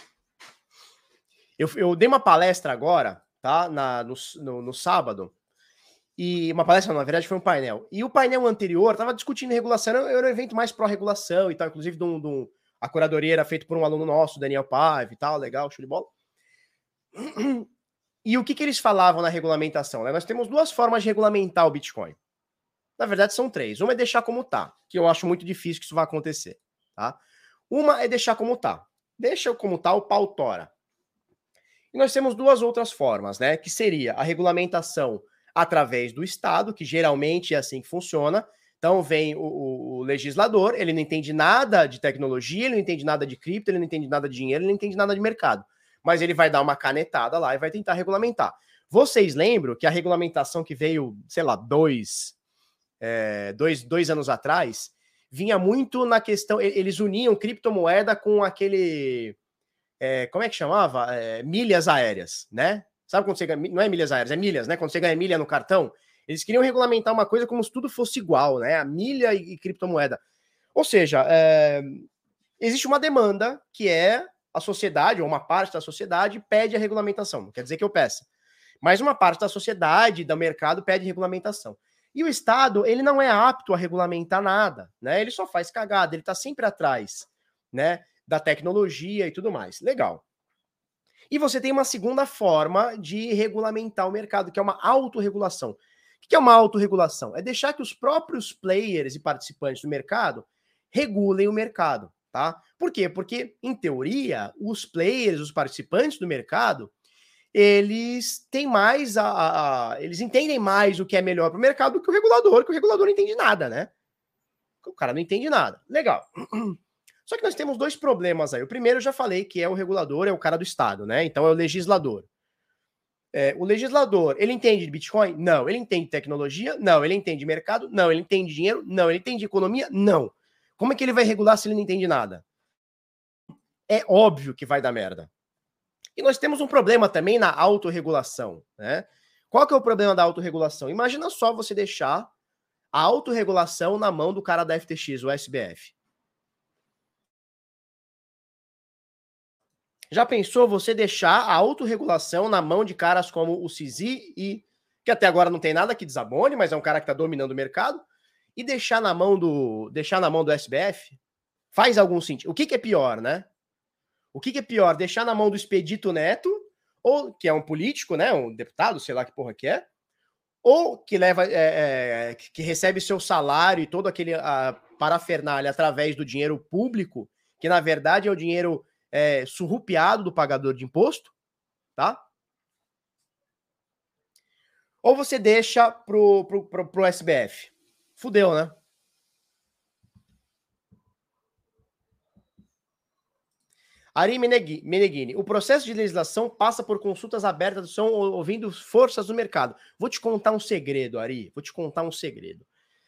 A: Eu dei uma palestra agora, tá? No sábado. E uma palestra, na verdade, foi um painel. E o painel anterior tava discutindo regulação, era um evento mais pró-regulação e tal, inclusive a curadoria era feita por um aluno nosso, Daniel Paiva e tal, legal, show de bola. E o que eles falavam na regulamentação? Né? Nós temos duas formas de regulamentar o Bitcoin. Na verdade, são três. Uma é deixar como tá, que eu acho muito difícil que isso vá acontecer. Tá? Uma é deixar como tá. Deixa como tá, o pau tora. E nós temos duas outras formas, né? Que seria a regulamentação através do Estado, que geralmente é assim que funciona. Então vem o legislador, ele não entende nada de tecnologia, ele não entende nada de cripto, ele não entende nada de dinheiro, ele não entende nada de mercado. Mas ele vai dar uma canetada lá e vai tentar regulamentar. Vocês lembram que a regulamentação que veio, sei lá, dois anos atrás, vinha muito na questão, eles uniam criptomoeda com aquele, como é que chamava? Milhas aéreas, né? Sabe quando você ganha, não é milhas aéreas, é milhas, né? Quando você ganha milha no cartão, eles queriam regulamentar uma coisa como se tudo fosse igual, né? A milha e criptomoeda. Ou seja, existe uma demanda que é a sociedade, ou uma parte da sociedade, pede a regulamentação. Não quer dizer que eu peça. Mas uma parte da sociedade, do mercado, pede regulamentação. E o Estado, ele não é apto a regulamentar nada, né? Ele só faz cagada, ele está sempre atrás, né? Da tecnologia e tudo mais. Legal. E você tem uma segunda forma de regulamentar o mercado, que é uma autorregulação. O que é uma autorregulação? É deixar que os próprios players e participantes do mercado regulem o mercado, tá? Por quê? Porque, em teoria, os players, os participantes do mercado, eles têm mais eles entendem mais o que é melhor para o mercado do que o regulador não entende nada, né? O cara não entende nada. Legal. Só que nós temos dois problemas aí. O primeiro eu já falei, que é o regulador, é o cara do Estado, né? Então é o legislador. O legislador, ele entende de Bitcoin? Não. Ele entende tecnologia? Não. Ele entende mercado? Não. Ele entende dinheiro? Não. Ele entende economia? Não. Como é que ele vai regular se ele não entende nada? É óbvio que vai dar merda. E nós temos um problema também na autorregulação, né? Qual que é o problema da autorregulação? Imagina só você deixar a autorregulação na mão do cara da FTX, o SBF. Já pensou você deixar a autorregulação na mão de caras como o Sisi, e que até agora não tem nada que desabone, mas é um cara que está dominando o mercado, e deixar na mão do SBF? Faz algum sentido. O que é pior, né? O que é pior? Deixar na mão do Expedito Neto, ou que é um político, né? Um deputado, sei lá que porra que é, ou que leva, que recebe seu salário e todo aquele parafernália através do dinheiro público, que na verdade é o dinheiro surrupiado do pagador de imposto, tá? Ou você deixa pro SBF. Fudeu, né? Ari Meneghini, o processo de legislação passa por consultas abertas, são ouvindo forças do mercado. Vou te contar um segredo, Ari. Vou te contar um segredo.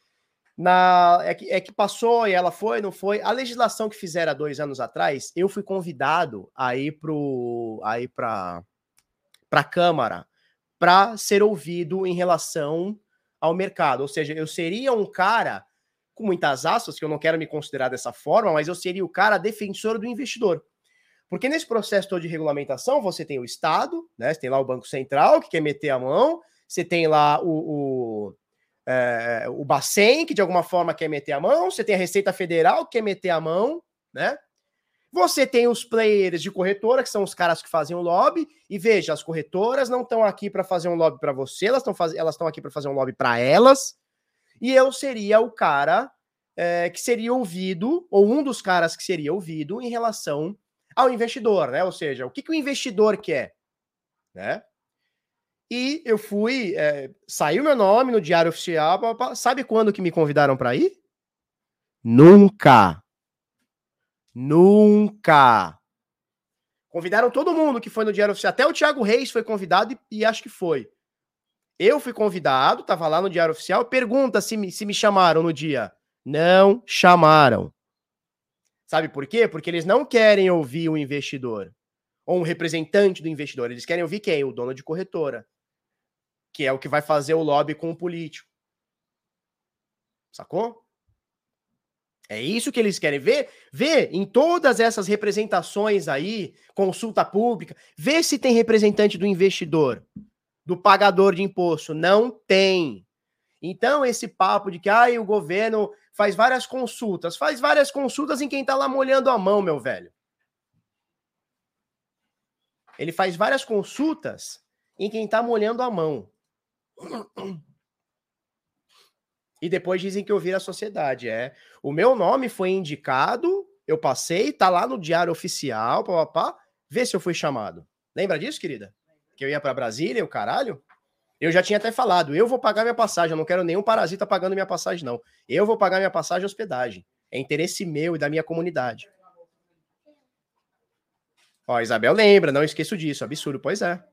A: É que passou e ela foi, não foi. A legislação que fizeram há 2 anos atrás, eu fui convidado a ir para a Câmara para ser ouvido em relação ao mercado. Ou seja, eu seria um cara, com muitas aspas, que eu não quero me considerar dessa forma, mas eu seria o cara defensor do investidor. Porque nesse processo todo de regulamentação, você tem o Estado, né? Você tem lá o Banco Central, que quer meter a mão, você tem lá o Bacen, que de alguma forma quer meter a mão, você tem a Receita Federal, que quer meter a mão, né? Você tem os players de corretora, que são os caras que fazem o lobby, e veja, as corretoras não estão aqui para fazer um lobby para você, elas estão aqui para fazer um lobby para elas, e eu seria o cara que seria ouvido, ou um dos caras que seria ouvido em relação ao investidor, né? Ou seja, o que o investidor quer, né? E eu fui, saiu meu nome no Diário Oficial, sabe quando que me convidaram para ir? Nunca. Convidaram todo mundo que foi no Diário Oficial, até o Thiago Reis foi convidado e acho que foi. Eu fui convidado, tava lá no Diário Oficial, pergunta se me chamaram no dia. Não chamaram. Sabe por quê? Porque eles não querem ouvir o investidor, ou um representante do investidor, eles querem ouvir quem? O dono de corretora, que é o que vai fazer o lobby com o político. Sacou? É isso que eles querem ver. Vê em todas essas representações aí, consulta pública, vê se tem representante do investidor, do pagador de imposto. Não tem. Então, esse papo de que o governo faz várias consultas em quem tá lá molhando a mão, meu velho. Ele faz várias consultas em quem tá molhando a mão. E depois dizem que eu viro a sociedade. O meu nome foi indicado, eu passei, tá lá no Diário Oficial, vê se eu fui chamado. Lembra disso, querida? Que eu ia para Brasília, o caralho? Eu já tinha até falado, eu vou pagar minha passagem, eu não quero nenhum parasita pagando minha passagem, não. Eu vou pagar minha passagem e hospedagem. É interesse meu e da minha comunidade. Ó, Isabel lembra, não esqueço disso, absurdo. Pois é.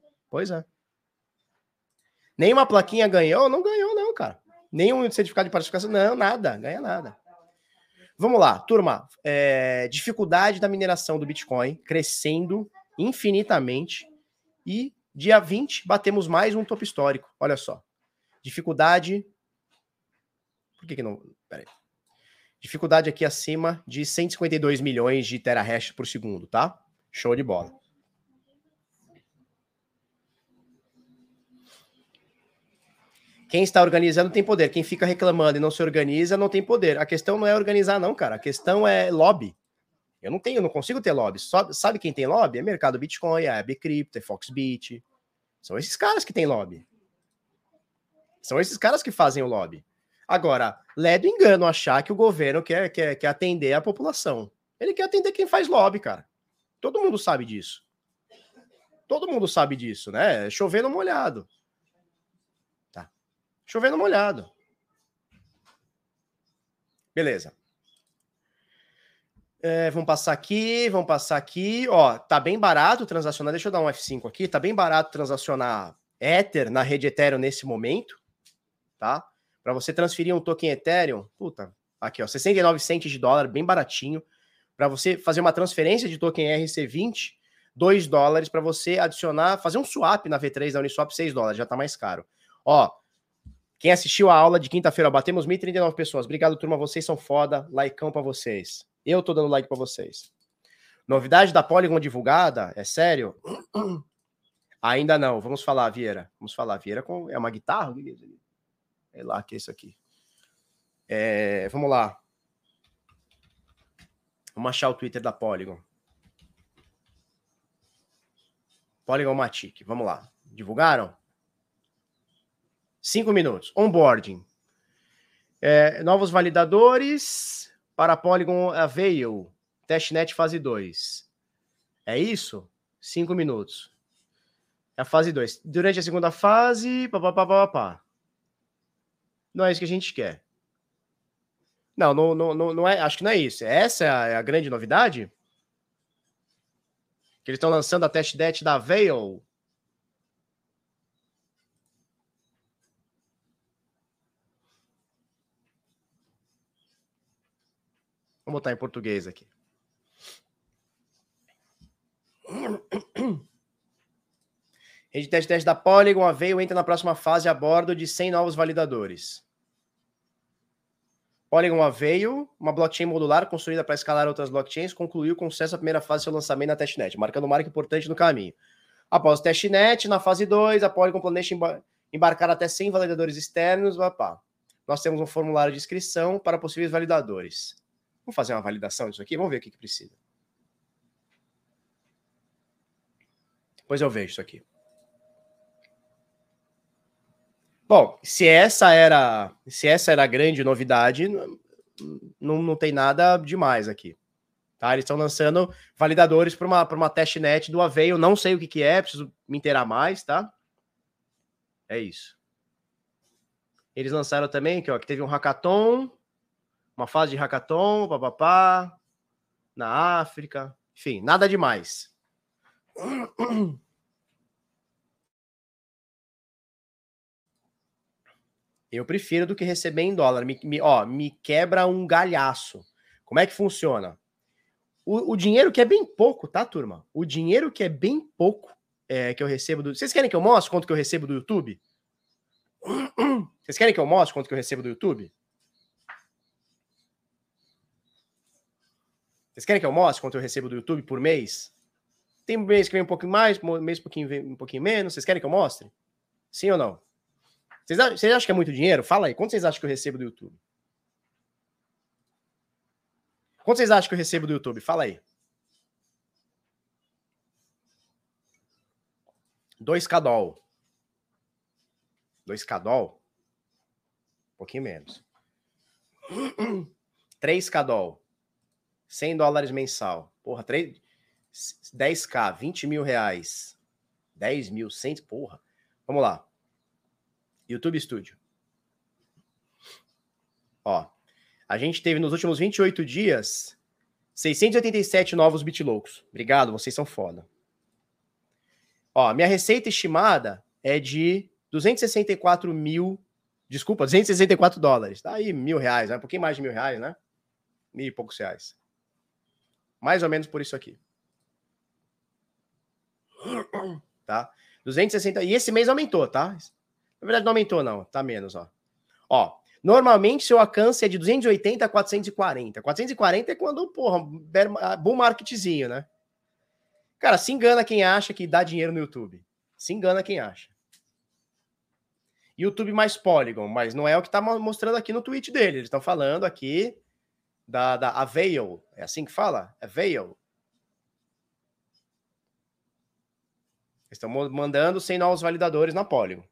A: Nenhuma plaquinha ganhou? Não ganhou, não, cara. Nenhum certificado de participação, não, nada, ganha nada. Vamos lá, turma. Dificuldade da mineração do Bitcoin crescendo infinitamente e dia 20 batemos mais um topo histórico. Olha só. Dificuldade. Por que não? Pera aí. Dificuldade aqui acima de 152 milhões de terahash por segundo, tá? Show de bola. Quem está organizando tem poder. Quem fica reclamando e não se organiza não tem poder. A questão não é organizar, não, cara. A questão é lobby. Eu não consigo ter lobby. Sabe quem tem lobby? É mercado Bitcoin, é Bcrypto, é Foxbit. São esses caras que têm lobby. São esses caras que fazem o lobby. Agora, ledo engano achar que o governo quer atender a população. Ele quer atender quem faz lobby, cara. Todo mundo sabe disso. Todo mundo sabe disso, né? Chovendo molhado. Tá. Chovendo molhado. Beleza. Vamos passar aqui. Ó, tá bem barato transacionar. Deixa eu dar um F5 aqui. Tá bem barato transacionar Ether na rede Ethereum nesse momento, tá? Para você transferir um token Ethereum, puta, aqui ó, 69 centes de dólar, bem baratinho. Para você fazer uma transferência de token RC20, $2 para você adicionar, fazer um swap na V3 da Uniswap, $6, já tá mais caro. Ó, quem assistiu a aula de quinta-feira, batemos 1.039 pessoas. Obrigado, turma, vocês são foda. Likeão para vocês. Eu tô dando like para vocês. Novidade da Polygon divulgada? É sério? Ainda não. Vamos falar, Vieira. Vamos falar. Vieira é uma guitarra? É lá que é isso aqui. Vamos lá. Vamos achar o Twitter da Polygon. Polygon Matic. Vamos lá. Divulgaram? 5 minutos. Onboarding. Novos validadores para Polygon Avail. Testnet fase 2. É isso? 5 minutos. É a fase 2. Durante a segunda fase, papapá. Não é isso que a gente quer. Não é. Acho que não é isso. Essa é a grande novidade? Que eles estão lançando a testnet da Avail. Vamos botar em português aqui. Rede de teste da Polygon, a Avail entra na próxima fase a bordo de 100 novos validadores. Polygon Avail, uma blockchain modular construída para escalar outras blockchains, concluiu com sucesso a primeira fase de seu lançamento na testnet, marcando um marco importante no caminho. Após o testnet, na fase 2, a Polygon planeja embarcar até 100 validadores externos. Nós temos um formulário de inscrição para possíveis validadores. Vamos fazer uma validação disso aqui? Vamos ver o que precisa. Depois eu vejo isso aqui. Bom, se essa era a grande novidade, não tem nada demais aqui. Tá? Eles estão lançando validadores para uma testnet do Avail. Não sei o que é, preciso me inteirar mais, tá? É isso. Eles lançaram também aqui, ó, que teve um hackathon, uma fase de hackathon, papapá, na África. Enfim, nada demais. Eu prefiro do que receber em dólar. Me quebra um galhaço. Como é que funciona? O dinheiro que é bem pouco, tá, turma? O dinheiro que é bem pouco que eu recebo do... Vocês querem que eu mostre quanto que eu recebo do YouTube? Vocês querem que eu mostre quanto que eu recebo do YouTube? Vocês querem que eu mostre quanto eu recebo do YouTube por mês? Tem mês que vem um pouquinho mais, mês um pouquinho menos. Vocês querem que eu mostre? Sim ou não? Vocês acham que é muito dinheiro? Fala aí, quanto vocês acham que eu recebo do YouTube? Quanto vocês acham que eu recebo do YouTube? Fala aí. 2k doll. 2k doll? Um pouquinho menos. 3k doll. $100 mensal. Porra, 10k, 20 mil reais. 10 mil, 100, porra. Vamos lá. YouTube Studio. Ó, a gente teve nos últimos 28 dias 687 novos BitLoucos. Obrigado, vocês são foda. Ó, minha receita estimada é de 264 mil... Desculpa, 264 dólares. Tá aí, R$1.000, né? Um pouquinho mais de R$1.000, né? 1.000 e poucos reais. Mais ou menos por isso aqui. Tá? 260... E esse mês aumentou, tá? Na verdade não aumentou, não. Tá menos, ó. Ó, normalmente seu alcance é de 280 a 440. 440 é quando, porra, bull marketzinho, né? Cara, se engana quem acha que dá dinheiro no YouTube. Se engana quem acha. YouTube mais Polygon, mas não é o que tá mostrando aqui no tweet dele. Eles estão falando aqui da Avail. É assim que fala? Avail. Eles estão mandando 100 novos validadores na Polygon.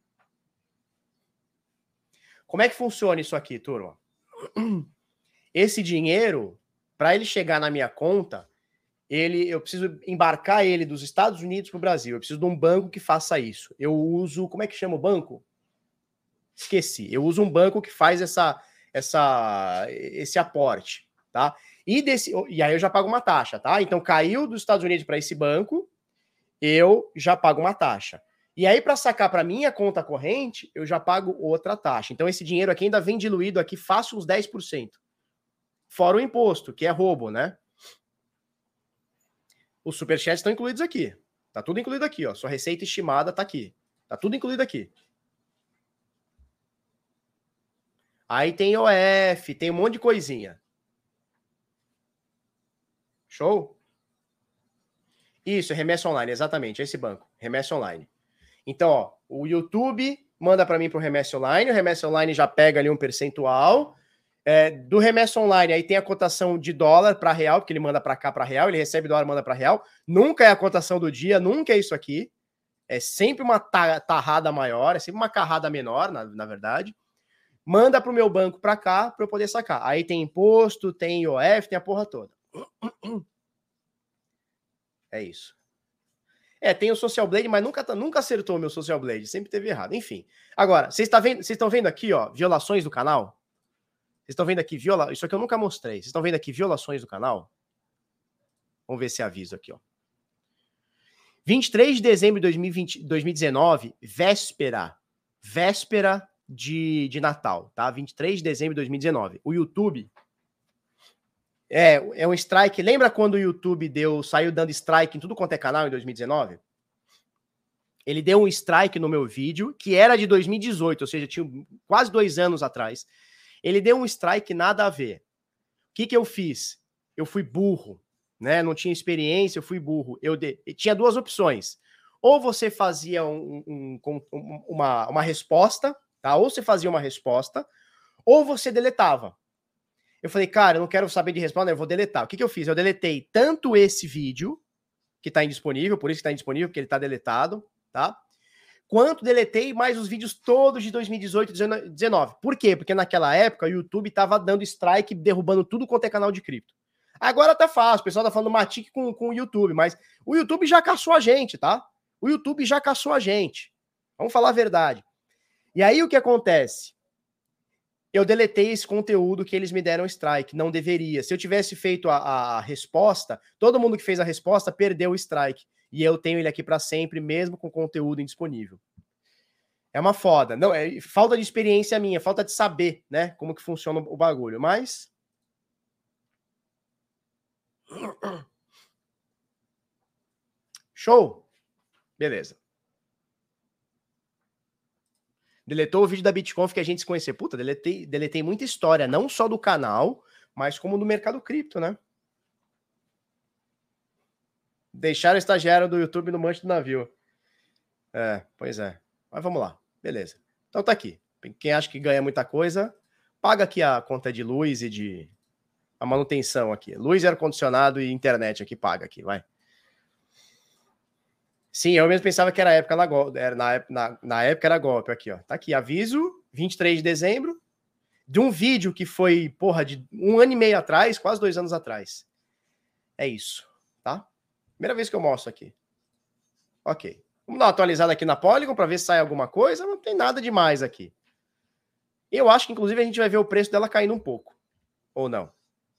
A: Como é que funciona isso aqui, turma? Esse dinheiro, para ele chegar na minha conta, eu preciso embarcar ele dos Estados Unidos para o Brasil. Eu preciso de um banco que faça isso. Eu uso... Como é que chama o banco? Esqueci. Eu uso um banco que faz esse aporte, tá? E aí eu já pago uma taxa, tá? Então caiu dos Estados Unidos para esse banco, eu já pago uma taxa. E aí para sacar para minha conta corrente, eu já pago outra taxa. Então esse dinheiro aqui ainda vem diluído aqui, fácil uns 10%. Fora o imposto, que é roubo, né? Os superchats estão incluídos aqui. Tá tudo incluído aqui, ó. Sua receita estimada tá aqui. Tá tudo incluído aqui. Aí tem OF, tem um monte de coisinha. Show? Isso, remessa online, exatamente, é esse banco, remessa online. Então, ó, o YouTube manda para mim para o remessa online, o remessa online já pega ali um percentual. Do remessa online, aí tem a cotação de dólar para real, porque ele manda para cá para real, ele recebe dólar, manda para real. Nunca é a cotação do dia, nunca é isso aqui. É sempre uma tarrada maior, é sempre uma carrada menor, na verdade. Manda para o meu banco para cá para eu poder sacar. Aí tem imposto, tem IOF, tem a porra toda. É isso. Tem o Social Blade, mas nunca acertou o meu Social Blade, sempre teve errado. Enfim. Agora, vocês estão vendo aqui, ó, violações do canal? Vocês estão vendo aqui isso aqui eu nunca mostrei. Vocês estão vendo aqui violações do canal? Vamos ver se aviso aqui, ó. 23 de dezembro de 2019, véspera de Natal, tá? 23 de dezembro de 2019. O YouTube é um strike. Lembra quando o YouTube saiu dando strike em tudo quanto é canal em 2019? Ele deu um strike no meu vídeo, que era de 2018, ou seja, tinha quase 2 anos atrás. Ele deu um strike nada a ver. O que eu fiz? Eu fui burro, né? Não tinha experiência, eu fui burro. Tinha 2 opções. Ou você fazia uma resposta, tá? Ou você fazia uma resposta, ou você deletava. Eu falei, cara, eu não quero saber de resposta, eu vou deletar. O que eu fiz? Eu deletei tanto esse vídeo, que tá indisponível, por isso que tá indisponível, porque ele tá deletado, tá? Quanto deletei mais os vídeos todos de 2018 e 2019. Por quê? Porque naquela época o YouTube tava dando strike, derrubando tudo quanto é canal de cripto. Agora tá fácil, o pessoal tá falando matique com o YouTube, mas o YouTube já caçou a gente, tá? O YouTube já caçou a gente. Vamos falar a verdade. E aí o que acontece? Eu deletei esse conteúdo que eles me deram strike. Não deveria. Se eu tivesse feito a resposta, todo mundo que fez a resposta perdeu o strike. E eu tenho ele aqui para sempre, mesmo com conteúdo indisponível. É uma foda. Não, é falta de experiência minha, falta de saber, né, como que funciona o bagulho. Mas show. Beleza. Deletou o vídeo da BitConf que a gente se conhecer. Puta, deletei muita história, não só do canal, mas como do mercado cripto, né? Deixaram o estagiário do YouTube no manche do navio. Pois é. Mas vamos lá. Beleza. Então tá aqui. Quem acha que ganha muita coisa, paga aqui a conta de luz e de a manutenção aqui. Luz, ar-condicionado e internet aqui, paga aqui, vai. Sim, eu mesmo pensava que era época na época era golpe aqui, ó. Tá aqui, aviso, 23 de dezembro, de um vídeo que foi, porra, de 1 ano e meio atrás, quase 2 anos atrás. É isso, tá? Primeira vez que eu mostro aqui. Ok. Vamos dar uma atualizada aqui na Polygon para ver se sai alguma coisa. Não tem nada demais aqui. Eu acho que, inclusive, a gente vai ver o preço dela caindo um pouco. Ou não?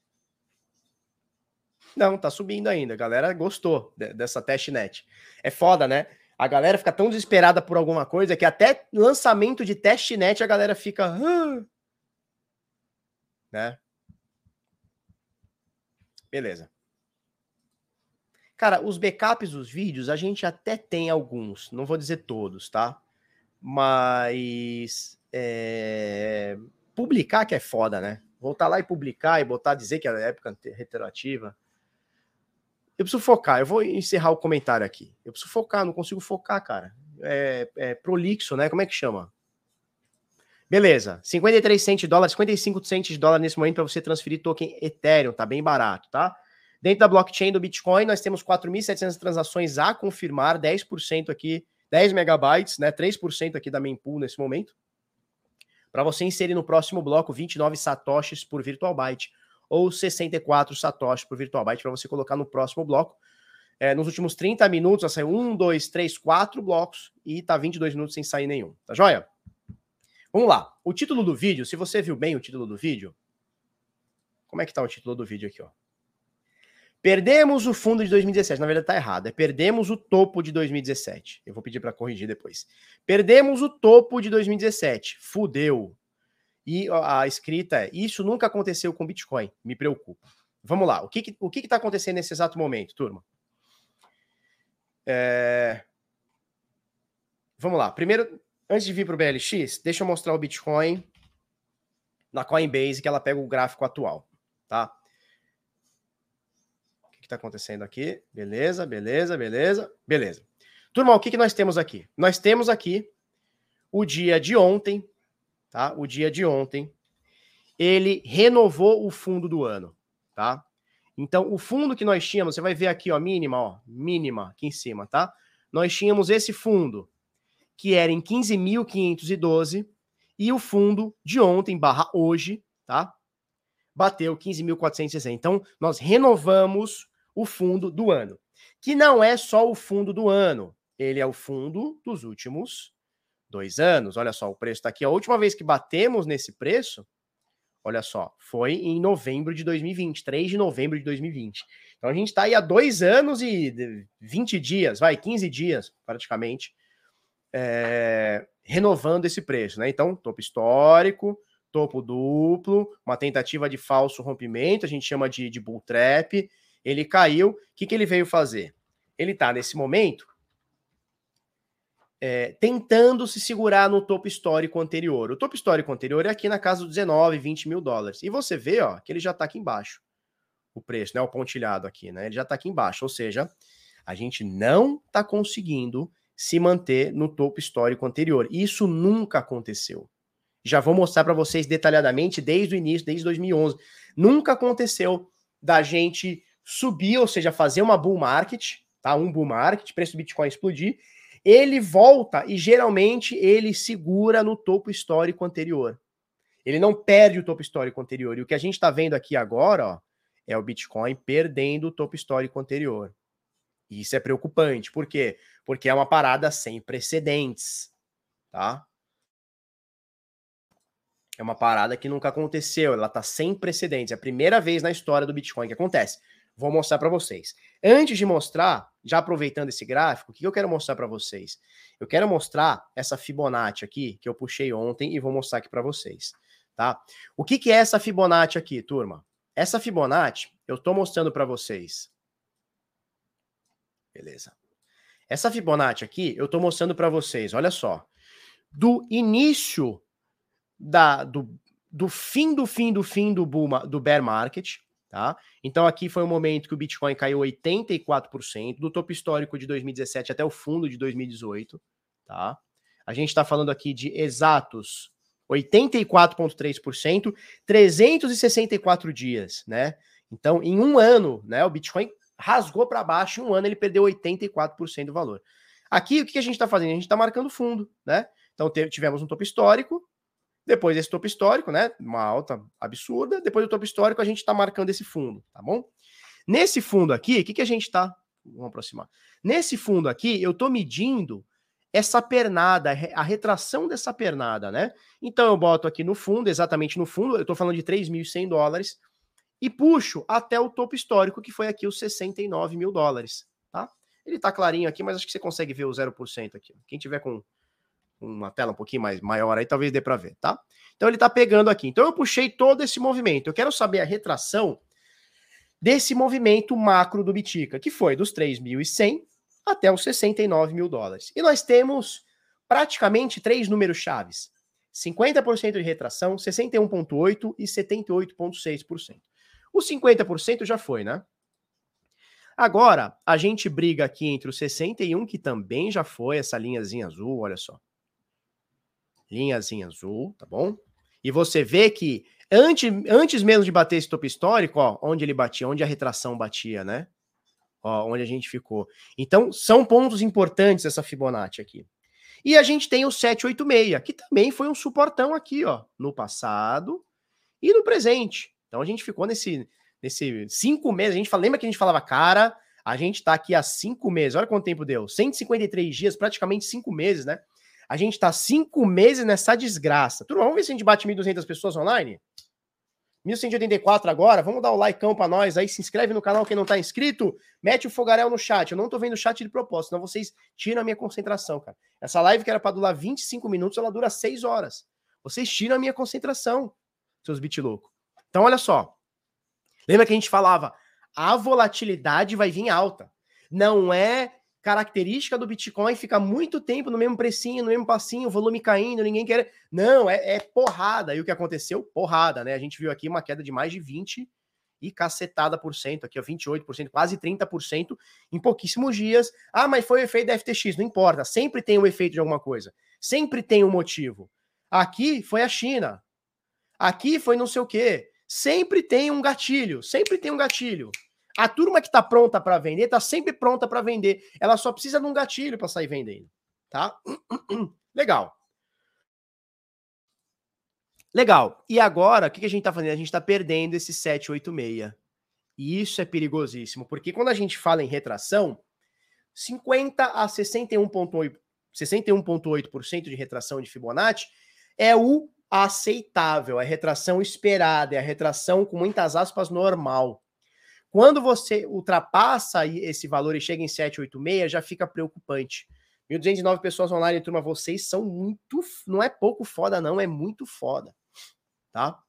A: Não, tá subindo ainda. A galera gostou dessa testnet. É foda, né? A galera fica tão desesperada por alguma coisa que até lançamento de testnet a galera fica... né? Beleza. Cara, os backups dos vídeos, a gente até tem alguns. Não vou dizer todos, tá? Mas... publicar que é foda, né? Voltar lá e publicar e dizer que é época retroativa... Eu preciso focar, eu vou encerrar o comentário aqui. Eu preciso focar, não consigo focar, cara. É prolixo, né? Como é que chama? Beleza, 53 cents de dólar, 55 cents de dólar nesse momento para você transferir token Ethereum, tá bem barato, tá? Dentro da blockchain do Bitcoin, nós temos 4.700 transações a confirmar, 10% aqui, 10 megabytes, né? 3% aqui da mempool nesse momento. Para você inserir no próximo bloco 29 satoshis por virtual byte ou 64 satoshis por virtual byte para você colocar no próximo bloco. Nos últimos 30 minutos, já saiu 1, 2, 3, 4 blocos e tá 22 minutos sem sair nenhum. Tá joia? Vamos lá. O título do vídeo, se você viu bem o título do vídeo, como é que tá o título do vídeo aqui, ó? Perdemos o fundo de 2017. Na verdade tá errado. É perdemos o topo de 2017. Eu vou pedir para corrigir depois. Perdemos o topo de 2017. Fudeu. E a escrita é: isso nunca aconteceu com Bitcoin. Me preocupa. Vamos lá. O que tá acontecendo nesse exato momento, turma? Vamos lá. Primeiro, antes de vir para o BLX, deixa eu mostrar o Bitcoin na Coinbase, que ela pega o gráfico atual, tá? O que está acontecendo aqui? Beleza, beleza, beleza, beleza. Turma, o que nós temos aqui? Nós temos aqui o dia de ontem, tá? O dia de ontem, ele renovou o fundo do ano, tá? Então, o fundo que nós tínhamos, você vai ver aqui, ó, mínima aqui em cima, tá? Nós tínhamos esse fundo, que era em 15.512, e o fundo de ontem, barra hoje, tá? Bateu 15.460. Então, nós renovamos o fundo do ano, que não é só o fundo do ano, ele é o fundo dos últimos 2 anos. Olha só, o preço está aqui. A última vez que batemos nesse preço, olha só, foi em novembro de 2020, 3 de novembro de 2020. Então a gente está aí há 2 anos e 20 dias, 15 dias praticamente, renovando esse preço, né? Então, topo histórico, topo duplo, uma tentativa de falso rompimento, a gente chama de bull trap, ele caiu. O que ele veio fazer? Ele está nesse momento tentando se segurar no topo histórico anterior. O topo histórico anterior é aqui na casa dos 19, 20 mil dólares. E você vê, ó, que ele já está aqui embaixo. O preço, né? O pontilhado aqui, né? Ele já está aqui embaixo. Ou seja, a gente não está conseguindo se manter no topo histórico anterior. Isso nunca aconteceu. Já vou mostrar para vocês detalhadamente desde o início, desde 2011. Nunca aconteceu da gente subir, ou seja, fazer uma bull market, tá? Um bull market, preço do Bitcoin explodir. Ele volta e geralmente ele segura no topo histórico anterior. Ele não perde o topo histórico anterior. E o que a gente está vendo aqui agora, ó, é o Bitcoin perdendo o topo histórico anterior. E isso é preocupante. Por quê? Porque é uma parada sem precedentes, tá? É uma parada que nunca aconteceu, ela tá sem precedentes. É a primeira vez na história do Bitcoin que acontece. Vou mostrar para vocês. Antes de mostrar, já aproveitando esse gráfico, o que eu quero mostrar para vocês? Eu quero mostrar essa Fibonacci aqui, que eu puxei ontem e vou mostrar aqui para vocês, tá? O que é essa Fibonacci aqui, turma? Essa Fibonacci, eu tô mostrando para vocês. Beleza. Essa Fibonacci aqui, eu tô mostrando para vocês, olha só. Do início do fim do bear market, tá? Então aqui foi um momento que o Bitcoin caiu 84%, do topo histórico de 2017 até o fundo de 2018, tá? A gente está falando aqui de exatos 84,3%, 364 dias, né? Então, em um ano, né, o Bitcoin rasgou para baixo, em um ano ele perdeu 84% do valor. Aqui, o que a gente está fazendo? A gente está marcando fundo, né? Então, tivemos um topo histórico, depois desse topo histórico, né, uma alta absurda, depois do topo histórico a gente está marcando esse fundo, tá bom? Nesse fundo aqui, o que a gente está... Vamos aproximar. Nesse fundo aqui, eu estou medindo essa pernada, a retração dessa pernada, né? Então eu boto aqui no fundo, exatamente no fundo, eu estou falando de 3.100 dólares, e puxo até o topo histórico, que foi aqui os 69 mil dólares, tá? Ele tá clarinho aqui, mas acho que você consegue ver o 0% aqui. Quem tiver com uma tela um pouquinho maior aí, talvez dê para ver, tá? Então ele tá pegando aqui. Então eu puxei todo esse movimento. Eu quero saber a retração desse movimento macro do Bitica, que foi dos 3.100 até os 69 mil dólares. E nós temos praticamente 3 números chaves. 50% de retração, 61,8% e 78,6%. Os 50% já foi, né? Agora, a gente briga aqui entre o 61, que também já foi, essa linhazinha azul, olha só. Linhazinha azul, tá bom? E você vê que antes mesmo de bater esse topo histórico, ó, onde ele batia, onde a retração batia, né? Ó, onde a gente ficou. Então, são pontos importantes essa Fibonacci aqui. E a gente tem o 786, que também foi um suportão aqui, ó, no passado e no presente. Então a gente ficou nesse 5 meses, lembra que a gente falava, cara, a gente tá aqui há 5 meses, olha quanto tempo deu, 153 dias, praticamente 5 meses, né? A gente tá 5 meses nessa desgraça. Turma, vamos ver se a gente bate 1.200 pessoas online? 1.184 agora, vamos dar o likeão pra nós aí, se inscreve no canal quem não tá inscrito, mete o fogaréu no chat, eu não tô vendo o chat de propósito, senão vocês tiram a minha concentração, cara. Essa live que era pra durar 25 minutos, ela dura 6 horas. Vocês tiram a minha concentração, seus bit loucos. Então, olha só. Lembra que a gente falava, a volatilidade vai vir alta. Não é característica do Bitcoin ficar muito tempo no mesmo precinho, no mesmo passinho, volume caindo, ninguém quer... Não, é porrada. E o que aconteceu? Porrada, né? A gente viu aqui uma queda de mais de 20 E cacetada por cento aqui, ó, 28%, quase 30% em pouquíssimos dias. Ah, mas foi o efeito da FTX, não importa, sempre tem um efeito de alguma coisa. Sempre tem um motivo. Aqui foi a China. Aqui foi não sei o quê. Sempre tem um gatilho, sempre tem um gatilho. A turma que tá pronta para vender, tá sempre pronta para vender. Ela só precisa de um gatilho para sair vendendo, tá? Legal. Legal. E agora, o que a gente tá fazendo? A gente tá perdendo esse 786. E isso é perigosíssimo, porque quando a gente fala em retração, 50 a 61,8% de retração de Fibonacci é o aceitável, é a retração esperada, é a retração com muitas aspas normal. Quando você ultrapassa esse valor e chega em 786, já fica preocupante. 1.209 pessoas online, turma, vocês são muito, não é pouco foda não, é muito foda, tá?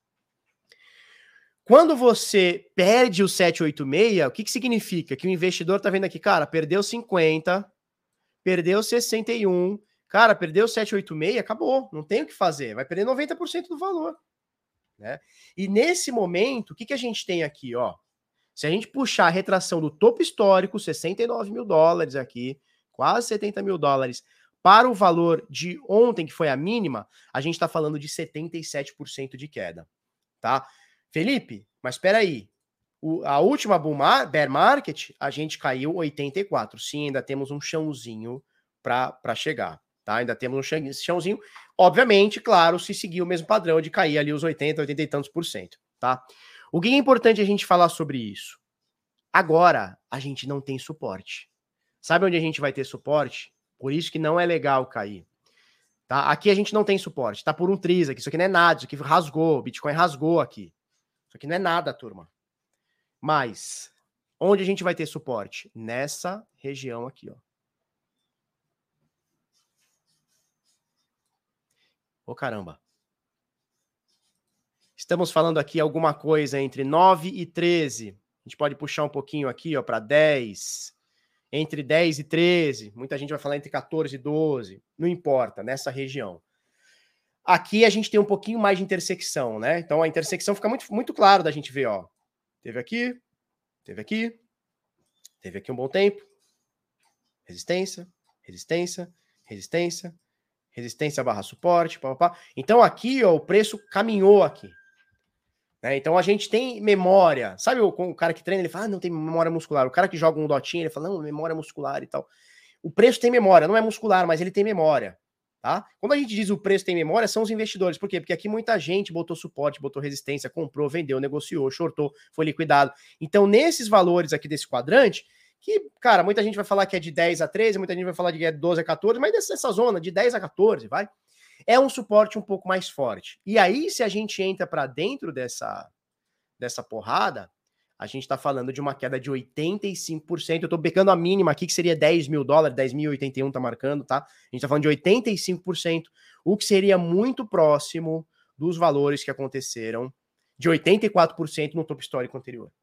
A: Quando você perde o 786, o que significa? Que o investidor tá vendo aqui, cara, perdeu 50, perdeu 61, cara, perdeu 786, acabou, não tem o que fazer, vai perder 90% do valor, né? E nesse momento, o que a gente tem aqui, ó? Se a gente puxar a retração do topo histórico, 69 mil dólares aqui, quase 70 mil dólares, para o valor de ontem, que foi a mínima, a gente está falando de 77% de queda, tá? Felipe, mas espera aí, a última bear market, a gente caiu 84. Sim, ainda temos um chãozinho para chegar, tá? Ainda temos um chãozinho. Obviamente, claro, se seguir o mesmo padrão de cair ali os 80 e tantos por cento, tá? O que é importante a gente falar sobre isso? Agora, a gente não tem suporte. Sabe onde a gente vai ter suporte? Por isso que não é legal cair. Tá? Aqui a gente não tem suporte. Tá por um triz aqui. Isso aqui não é nada. Isso aqui rasgou. O Bitcoin rasgou aqui. Isso aqui não é nada, turma. Mas, onde a gente vai ter suporte? Nessa região aqui, ó. Ô, caramba. Estamos falando aqui alguma coisa entre 9 e 13. A gente pode puxar um pouquinho aqui, ó, para 10. Entre 10 e 13. Muita gente vai falar entre 14 e 12. Não importa, nessa região. Aqui a gente tem um pouquinho mais de intersecção, né? Então a intersecção fica muito, muito claro da gente ver, ó. Teve aqui, teve aqui, teve aqui um bom tempo. Resistência, resistência, resistência, resistência barra suporte, papapá. Então aqui, ó, o preço caminhou aqui. Né? Então a gente tem memória. Sabe o cara que treina, ele fala, ah, não tem memória muscular. O cara que joga um dotinho, ele fala, não, memória muscular e tal. O preço tem memória, não é muscular, mas ele tem memória. Tá? Quando a gente diz o preço tem memória, são os investidores. Por quê? Porque aqui muita gente botou suporte, botou resistência, comprou, vendeu, negociou, shortou, foi liquidado. Então, nesses valores aqui desse quadrante, que, cara, muita gente vai falar que é de 10 a 13, muita gente vai falar que é de 12 a 14, mas dessa zona, de 10 a 14, vai? É um suporte um pouco mais forte. E aí, se a gente entra para dentro dessa porrada, a gente está falando de uma queda de 85%. Eu estou pegando a mínima aqui, que seria 10 mil dólares, 10.081 tá marcando, tá? A gente está falando de 85%, o que seria muito próximo dos valores que aconteceram de 84% no topo histórico anterior.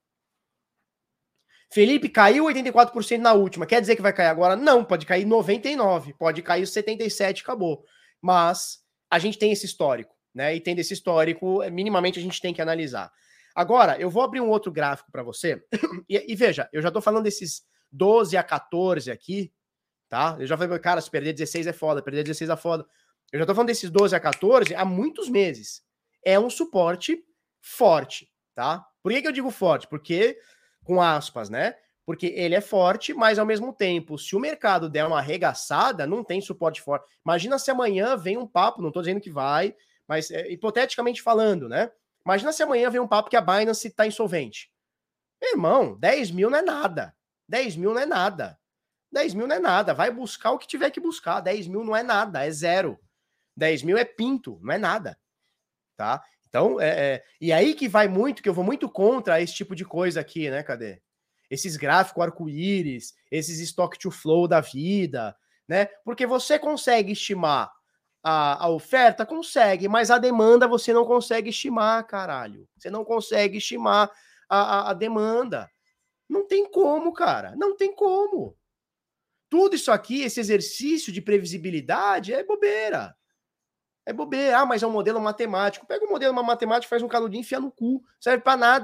A: Felipe, caiu 84% na última. Quer dizer que vai cair agora? Não, pode cair 99%, pode cair 77%, acabou. Mas a gente tem esse histórico, né? E tendo esse histórico, minimamente a gente tem que analisar. Agora, eu vou abrir um outro gráfico para você. E veja, eu já tô falando desses 12 a 14 aqui, tá? Eu já falei, cara, se perder 16 é foda, perder 16 é foda. Eu já tô falando desses 12 a 14 há muitos meses. É um suporte forte, tá? Por que eu digo forte? Porque, com aspas, né? Porque ele é forte, mas ao mesmo tempo, se o mercado der uma arregaçada, não tem suporte forte. Imagina se amanhã vem um papo, não tô dizendo que vai, mas hipoteticamente falando, né? Imagina se amanhã vem um papo que a Binance está insolvente. Meu irmão, 10 mil não é nada. 10 mil não é nada. 10 mil não é nada. Vai buscar o que tiver que buscar. 10 mil não é nada, é zero. 10 mil é pinto, não é nada. Tá? Então, e aí que vai muito, que eu vou muito contra esse tipo de coisa aqui, né? Cadê? Esses gráficos arco-íris, esses stock to flow da vida, né? Porque você consegue estimar a oferta? Consegue, mas a demanda você não consegue estimar, caralho. Você não consegue estimar a demanda. Não tem como, cara. Não tem como. Tudo isso aqui, esse exercício de previsibilidade é bobeira. É bobeira. Ah, mas é um modelo matemático. Pega um modelo matemático, faz um canudinho e enfia no cu. Serve pra nada.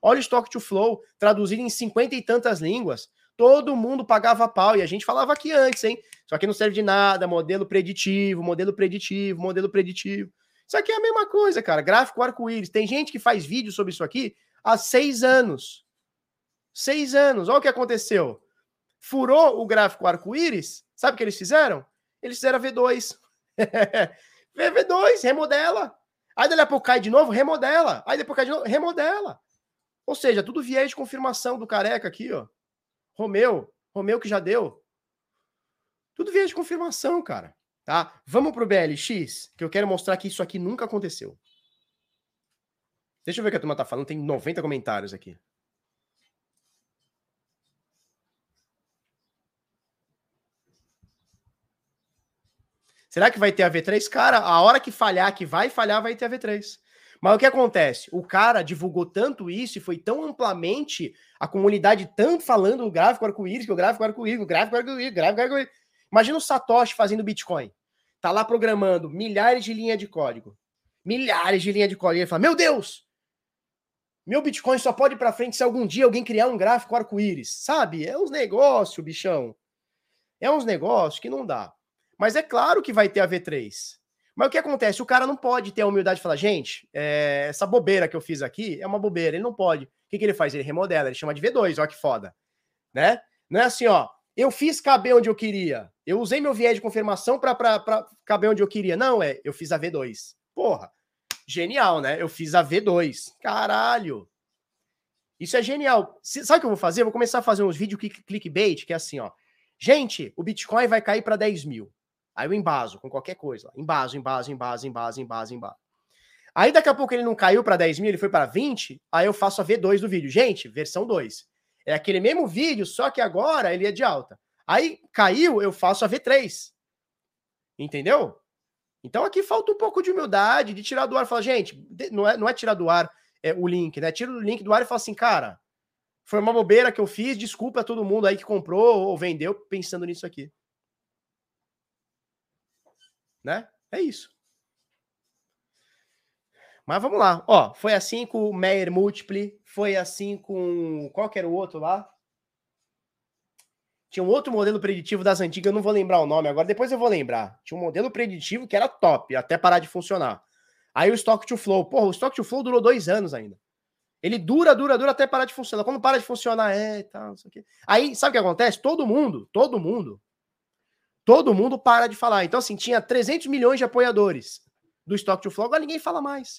A: Olha o Stock to Flow, traduzido em 50 e tantas línguas. Todo mundo pagava pau, e a gente falava aqui antes, hein? Isso aqui não serve de nada, modelo preditivo, modelo preditivo, modelo preditivo. Isso aqui é a mesma coisa, cara, gráfico arco-íris. Tem gente que faz vídeo sobre isso aqui há 6 anos. 6 anos, olha o que aconteceu. Furou o gráfico arco-íris, sabe o que eles fizeram? Eles fizeram a V2. V2, remodela. Aí daqui a pouco cai de novo, remodela. Aí depois cai de novo, remodela. Ou seja, tudo viés de confirmação do careca aqui, ó. Romeu que já deu. Tudo viés de confirmação, cara. Tá? Vamos pro BLX, que eu quero mostrar que isso aqui nunca aconteceu. Deixa eu ver o que a turma tá falando, tem 90 comentários aqui. Será que vai ter a V3? Cara, a hora que falhar, que vai falhar, vai ter a V3. Mas o que acontece? O cara divulgou tanto isso e foi tão amplamente, a comunidade tanto falando do gráfico arco-íris, que o gráfico arco-íris, o gráfico arco-íris, o gráfico arco-íris. Imagina o Satoshi fazendo Bitcoin. Tá lá programando milhares de linhas de código. Milhares de linhas de código. E ele fala, meu Deus! Meu Bitcoin só pode ir pra frente se algum dia alguém criar um gráfico arco-íris. Sabe? É uns negócios, bichão. É uns negócios que não dá. Mas é claro que vai ter a V3. Mas o que acontece? O cara não pode ter a humildade de falar, gente, essa bobeira que eu fiz aqui é uma bobeira. Ele não pode. O que ele faz? Ele remodela, ele chama de V2, ó que foda. Né? Não é assim, ó, eu fiz caber onde eu queria. Eu usei meu viés de confirmação pra caber onde eu queria. Não, eu fiz a V2. Porra, genial, né? Eu fiz a V2. Caralho. Isso é genial. Sabe o que eu vou fazer? Eu vou começar a fazer uns vídeos clickbait, que é assim, ó. Gente, o Bitcoin vai cair para 10 mil. Aí eu embaso com qualquer coisa. Embaso. Aí daqui a pouco ele não caiu para 10 mil, ele foi para 20, aí eu faço a V2 do vídeo. Gente, versão 2. É aquele mesmo vídeo, só que agora ele é de alta. Aí caiu, eu faço a V3. Entendeu? Então aqui falta um pouco de humildade, de tirar do ar e falar, gente, não é tirar do ar o link, né? Tira o link do ar e fala assim, cara, foi uma bobeira que eu fiz, desculpa a todo mundo aí que comprou ou vendeu pensando nisso aqui. Né? É isso. Mas vamos lá. Ó, foi assim com o Meyer Multiple, foi assim com... Qual que era o outro lá? Tinha um outro modelo preditivo das antigas, eu não vou lembrar o nome agora, depois eu vou lembrar. Tinha um modelo preditivo que era top, até parar de funcionar. Aí o Stock to Flow. Porra, o Stock to Flow durou 2 anos ainda. Ele dura até parar de funcionar. Quando para de funcionar, tal, não sei o quê. Aí, sabe o que acontece? Todo mundo para de falar. Então, assim, tinha 300 milhões de apoiadores do Stock to Flow, agora ninguém fala mais.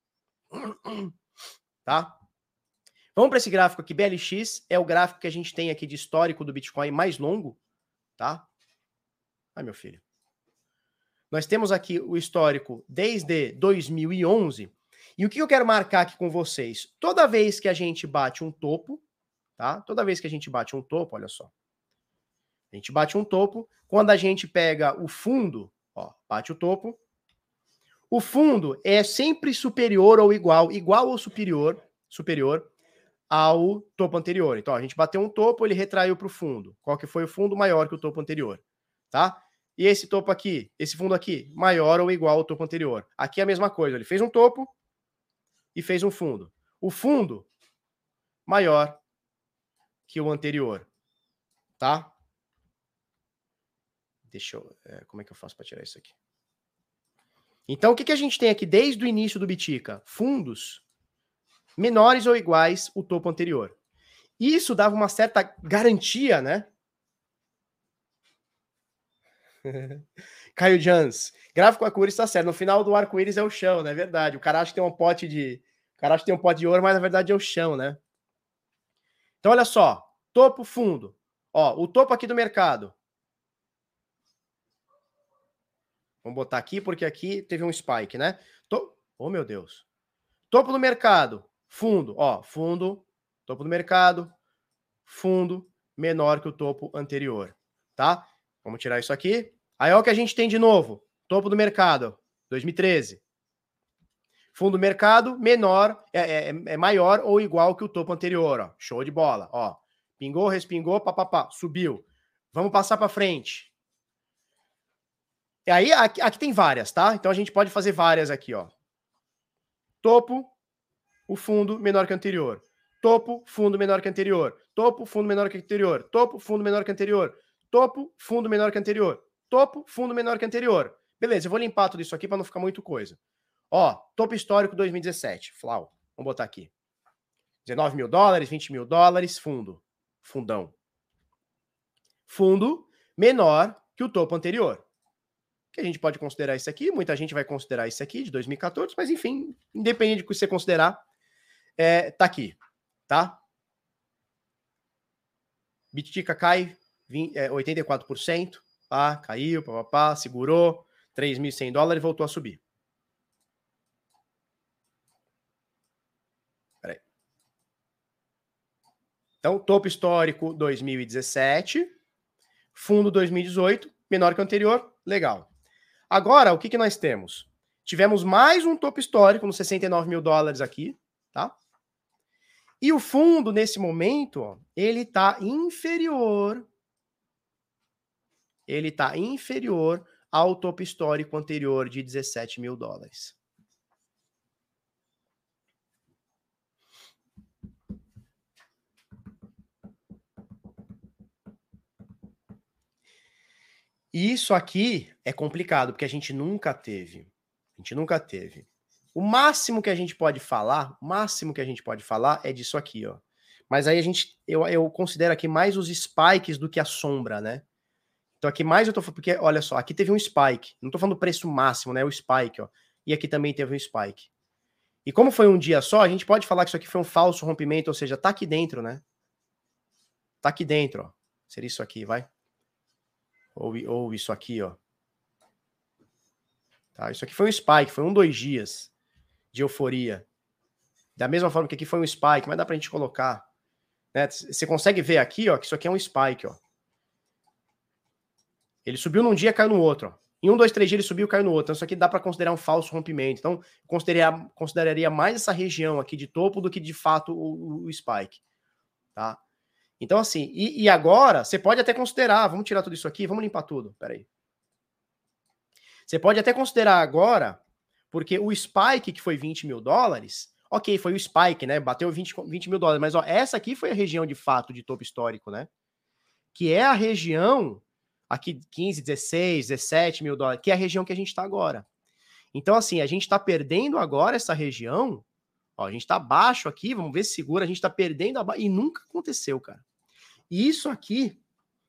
A: Tá? Vamos para esse gráfico aqui. BLX é o gráfico que a gente tem aqui de histórico do Bitcoin mais longo. Tá? Ai, meu filho. Nós temos aqui o histórico desde 2011. E o que eu quero marcar aqui com vocês? Toda vez que a gente bate um topo, tá? Toda vez que a gente bate um topo, olha só. A gente bate um topo. Quando a gente pega o fundo, ó, bate o topo. O fundo é sempre superior ou igual ou superior ao topo anterior. Então, a gente bateu um topo, ele retraiu para o fundo. Qual que foi o fundo? Maior que o topo anterior, tá? E esse topo aqui, esse fundo aqui, maior ou igual ao topo anterior. Aqui é a mesma coisa, ele fez um topo e fez um fundo. O fundo maior que o anterior, tá? Deixa eu... como é que eu faço para tirar isso aqui? Então, o que a gente tem aqui desde o início do Bitica? Fundos menores ou iguais ao topo anterior. Isso dava uma certa garantia, né? Caio Jans, gráfico arco-íris está certo. No final do arco-íris é o chão, não é verdade? O cara acha que tem um pote de... O cara acha que tem um pote de ouro, mas na verdade é o chão, né? Então, olha só. Topo, fundo. Ó, o topo aqui do mercado. Vamos botar aqui, porque aqui teve um spike, né? Oh, meu Deus. Topo do mercado. Fundo. Ó, fundo. Topo do mercado. Fundo menor que o topo anterior. Tá? Vamos tirar isso aqui. Aí, olha o que a gente tem de novo. Topo do mercado. 2013. Fundo do mercado menor, é maior ou igual que o topo anterior. Ó. Show de bola. Ó. Pingou, respingou, papapá. Subiu. Vamos passar para frente. E aí, aqui tem várias, tá? Então a gente pode fazer várias aqui, ó. Topo, o fundo menor que o anterior. topo, fundo menor que anterior, topo, fundo menor que anterior, topo, fundo menor que anterior, topo, fundo menor que anterior, topo, fundo menor que anterior. Beleza, eu vou limpar tudo isso aqui para não ficar muito coisa. Ó, topo histórico 2017, Flau, vamos botar aqui. 19 mil dólares, 20 mil dólares, fundo, fundão. Fundo menor que o topo anterior. Que a gente pode considerar isso aqui, muita gente vai considerar isso aqui de 2014, mas enfim, independente do que você considerar, tá aqui, tá? Bitica cai 84%, tá? Caiu, papapá, segurou, 3.100 dólares e voltou a subir. Peraí. Então, topo histórico 2017, fundo 2018, menor que o anterior, legal. Agora, o que nós temos? Tivemos mais um topo histórico nos 69 mil dólares aqui, tá? E o fundo, nesse momento, ó, ele está inferior. Ele está inferior ao topo histórico anterior de 17 mil dólares. Isso aqui é complicado, porque a gente nunca teve. A gente nunca teve. O máximo que a gente pode falar, é disso aqui, ó. Mas aí eu considero aqui mais os spikes do que a sombra, né? Então aqui mais eu tô falando, porque olha só, aqui teve um spike. Não tô falando do preço máximo, né? O spike, ó. E aqui também teve um spike. E como foi um dia só, a gente pode falar que isso aqui foi um falso rompimento, ou seja, tá aqui dentro, né? Tá aqui dentro, ó. Seria isso aqui, vai. Ou isso aqui, ó. Tá? Isso aqui foi um spike, foi 2 dias de euforia. Da mesma forma que aqui foi um spike, mas dá pra gente colocar. Né? Você consegue ver aqui, ó, que isso aqui é um spike, ó. Ele subiu num dia, caiu no outro, ó. Em 1, 2, 3 dias ele subiu e caiu no outro. Então isso aqui dá para considerar um falso rompimento. Então, consideraria mais essa região aqui de topo do que de fato o spike. Tá? Então, assim, e agora, você pode até considerar, vamos tirar tudo isso aqui, vamos limpar tudo, peraí. Você pode até considerar agora, porque o spike que foi 20 mil dólares, ok, foi o spike, né, bateu 20 mil dólares, mas ó, essa aqui foi a região de fato de topo histórico, né, que é a região, aqui 15, 16, 17 mil dólares, que é a região que a gente está agora. Então, assim, a gente está perdendo agora essa região, ó, a gente está abaixo aqui, vamos ver se segura, a gente está perdendo abaixo, e nunca aconteceu, cara. E isso aqui,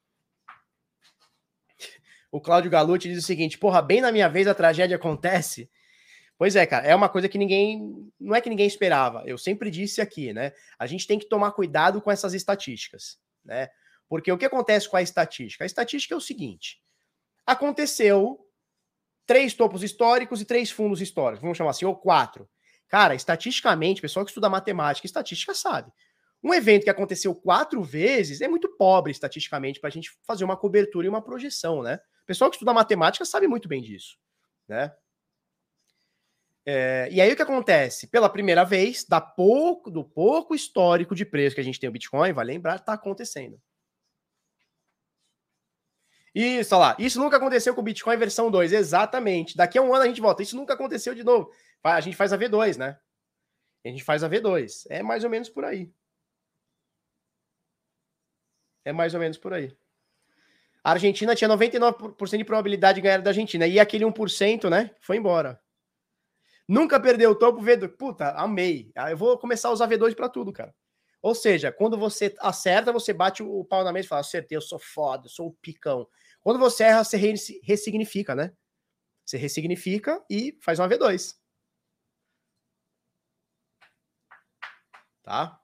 A: o Cláudio Galucci diz o seguinte, porra, bem na minha vez a tragédia acontece. Pois é, cara, é uma coisa que não é que ninguém esperava, eu sempre disse aqui, né, a gente tem que tomar cuidado com essas estatísticas, né, porque o que acontece com a estatística? A estatística é o seguinte, aconteceu 3 topos históricos e 3 fundos históricos, vamos chamar assim, ou 4. Cara, estatisticamente, pessoal que estuda matemática e estatística sabe, um evento que aconteceu 4 vezes é muito pobre estatisticamente para a gente fazer uma cobertura e uma projeção, né? O pessoal que estuda matemática sabe muito bem disso, né? E aí o que acontece? Pela primeira vez, do pouco histórico de preço que a gente tem o Bitcoin, vai lembrar, está acontecendo. Isso, olha lá. Isso nunca aconteceu com o Bitcoin versão 2, exatamente. Daqui a um ano a gente volta. Isso nunca aconteceu de novo. A gente faz a V2, né? A gente faz a V2. É mais ou menos por aí. É mais ou menos por aí. A Argentina tinha 99% de probabilidade de ganhar da Argentina. E aquele 1%, né? Foi embora. Nunca perdeu o topo V2. Puta, amei. Eu vou começar a usar V2 para tudo, cara. Ou seja, quando você acerta, você bate o pau na mesa e fala, acertei, eu sou foda, eu sou o picão. Quando você erra, você ressignifica, né? Você ressignifica e faz uma V2. Tá?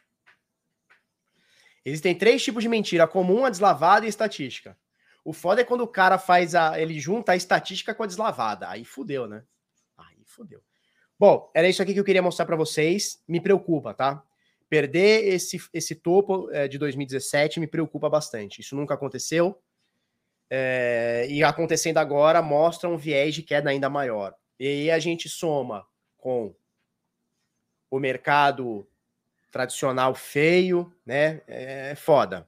A: Existem 3 tipos de mentira, comum, a deslavada e a estatística. O foda é quando o cara ele junta a estatística com a deslavada. Aí fudeu, né? Aí fudeu. Bom, era isso aqui que eu queria mostrar para vocês. Me preocupa, tá? Perder esse topo de 2017 me preocupa bastante. Isso nunca aconteceu. E acontecendo agora mostra um viés de queda ainda maior. E aí a gente soma com o mercado tradicional feio, né? É foda.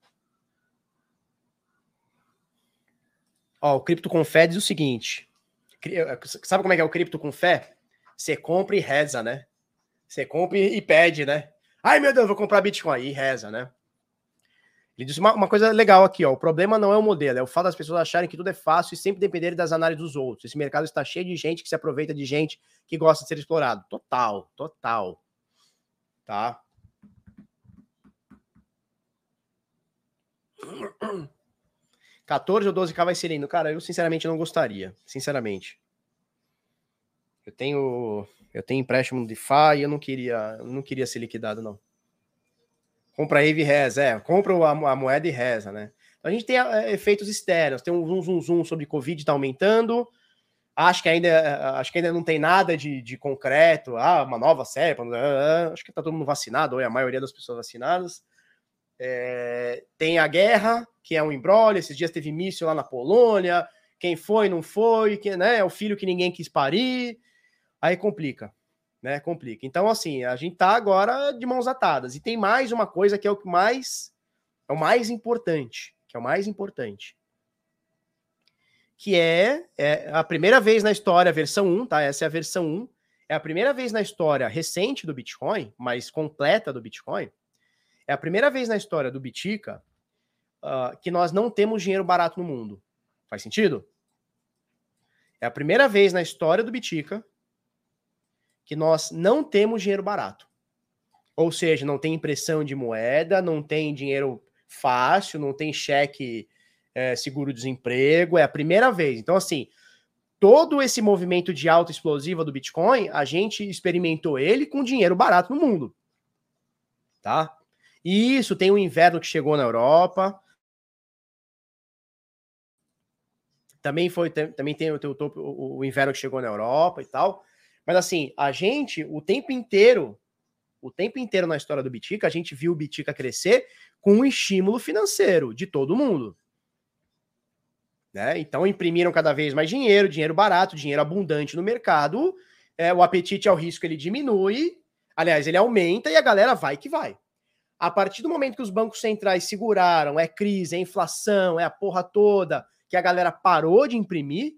A: Ó, o Cripto com Fé diz o seguinte. Sabe como é que é o Cripto com Fé? Você compra e reza, né? Você compra e pede, né? Ai, meu Deus, vou comprar Bitcoin. E reza, né? Ele disse uma coisa legal aqui, ó. O problema não é o modelo, é o fato das pessoas acharem que tudo é fácil e sempre dependerem das análises dos outros. Esse mercado está cheio de gente que se aproveita de gente que gosta de ser explorado. Total, total. Tá? 14 ou 12k vai ser lindo. Cara, eu sinceramente não gostaria. Sinceramente. Eu tenho empréstimo de FA e eu não queria ser liquidado, não. Compra Eve e reza, compra a moeda e reza, né? Então a gente tem efeitos externos, tem um zoom sobre Covid tá aumentando, acho que ainda não tem nada de concreto, uma nova cepa, acho que tá todo mundo vacinado, ou é a maioria das pessoas vacinadas. Tem a guerra, que é um imbróglio, esses dias teve míssil lá na Polônia, quem foi, não foi, né, é o filho que ninguém quis parir, aí complica. Né, complica. Então, assim, a gente tá agora de mãos atadas. E tem mais uma coisa que é o mais importante, que é a primeira vez na história, a versão 1, tá? Essa é a versão 1. É a primeira vez na história recente do Bitcoin, mais completa do Bitcoin. É a primeira vez na história do Bitica que nós não temos dinheiro barato no mundo. Faz sentido? É a primeira vez na história do Bitica que nós não temos dinheiro barato. Ou seja, não tem impressão de moeda, não tem dinheiro fácil, não tem cheque seguro-desemprego, é a primeira vez. Então, assim, todo esse movimento de alta explosiva do Bitcoin, a gente experimentou ele com dinheiro barato no mundo. Tá? E isso, tem o inverno que chegou na Europa. Também tem o inverno que chegou na Europa e tal. Mas assim, a gente, o tempo inteiro na história do Bitica, a gente viu o Bitica crescer com um estímulo financeiro de todo mundo. Né? Então imprimiram cada vez mais dinheiro barato, dinheiro abundante no mercado, o apetite ao risco ele diminui, aliás, ele aumenta e a galera vai que vai. A partir do momento que os bancos centrais seguraram, crise, inflação, a porra toda, que a galera parou de imprimir,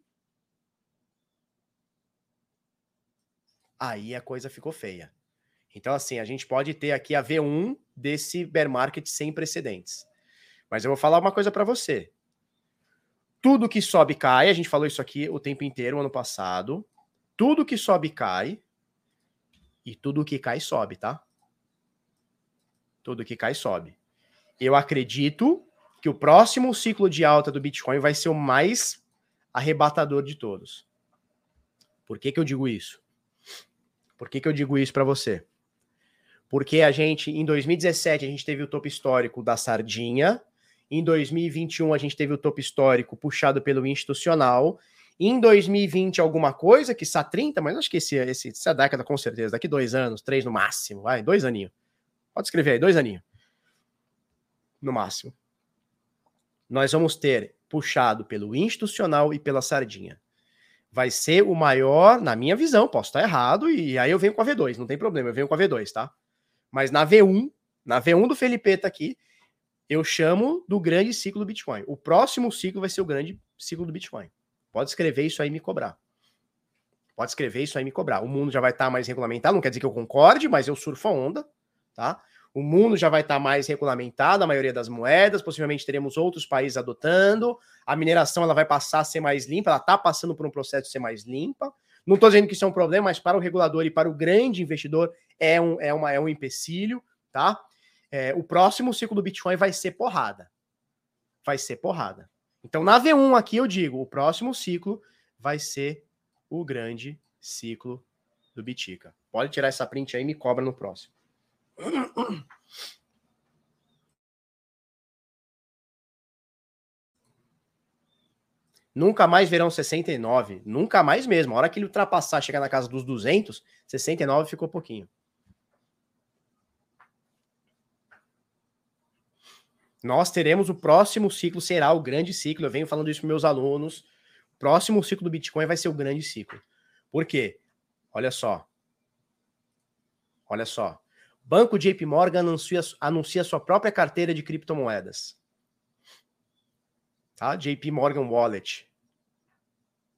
A: aí a coisa ficou feia. Então, assim, a gente pode ter aqui a V1 desse bear market sem precedentes. Mas eu vou falar uma coisa para você. Tudo que sobe cai, a gente falou isso aqui o tempo inteiro, ano passado. Tudo que sobe cai. E tudo que cai sobe, tá? Tudo que cai sobe. Eu acredito que o próximo ciclo de alta do Bitcoin vai ser o mais arrebatador de todos. Por que eu digo isso? Por que eu digo isso para você? Porque em 2017, a gente teve o topo histórico da sardinha. Em 2021, a gente teve o topo histórico puxado pelo institucional. Em 2020, alguma coisa, que está 30, mas acho que essa década, com certeza, daqui 2 anos, 3 no máximo, 2 aninhos. Pode escrever aí, 2 aninhos. No máximo. Nós vamos ter puxado pelo institucional e pela sardinha. Vai ser o maior, na minha visão, posso estar errado, e aí eu venho com a V2, não tem problema, eu venho com a V2, tá? Mas na V1 do Felipeta aqui, eu chamo do grande ciclo do Bitcoin. O próximo ciclo vai ser o grande ciclo do Bitcoin. Pode escrever isso aí e me cobrar. O mundo já vai estar mais regulamentado, não quer dizer que eu concorde, mas eu surfo a onda, tá? O mundo já vai estar mais regulamentado, a maioria das moedas, possivelmente teremos outros países adotando, a mineração ela vai passar a ser mais limpa, ela está passando por um processo de ser mais limpa. Não estou dizendo que isso é um problema, mas para o regulador e para o grande investidor é um empecilho, tá? O próximo ciclo do Bitcoin vai ser porrada. Então, na V1 aqui eu digo, o próximo ciclo vai ser o grande ciclo do Bitica. Pode tirar essa print aí e me cobra no próximo. Nunca mais verão 69. Nunca mais mesmo. A hora que ele ultrapassar, chegar na casa dos 200, 69 ficou pouquinho. Nós teremos o próximo ciclo, será o grande ciclo. Eu venho falando isso para meus alunos. O próximo ciclo do Bitcoin vai ser o grande ciclo. Por quê? Olha só. Banco JP Morgan anuncia sua própria carteira de criptomoedas. Tá? JP Morgan Wallet.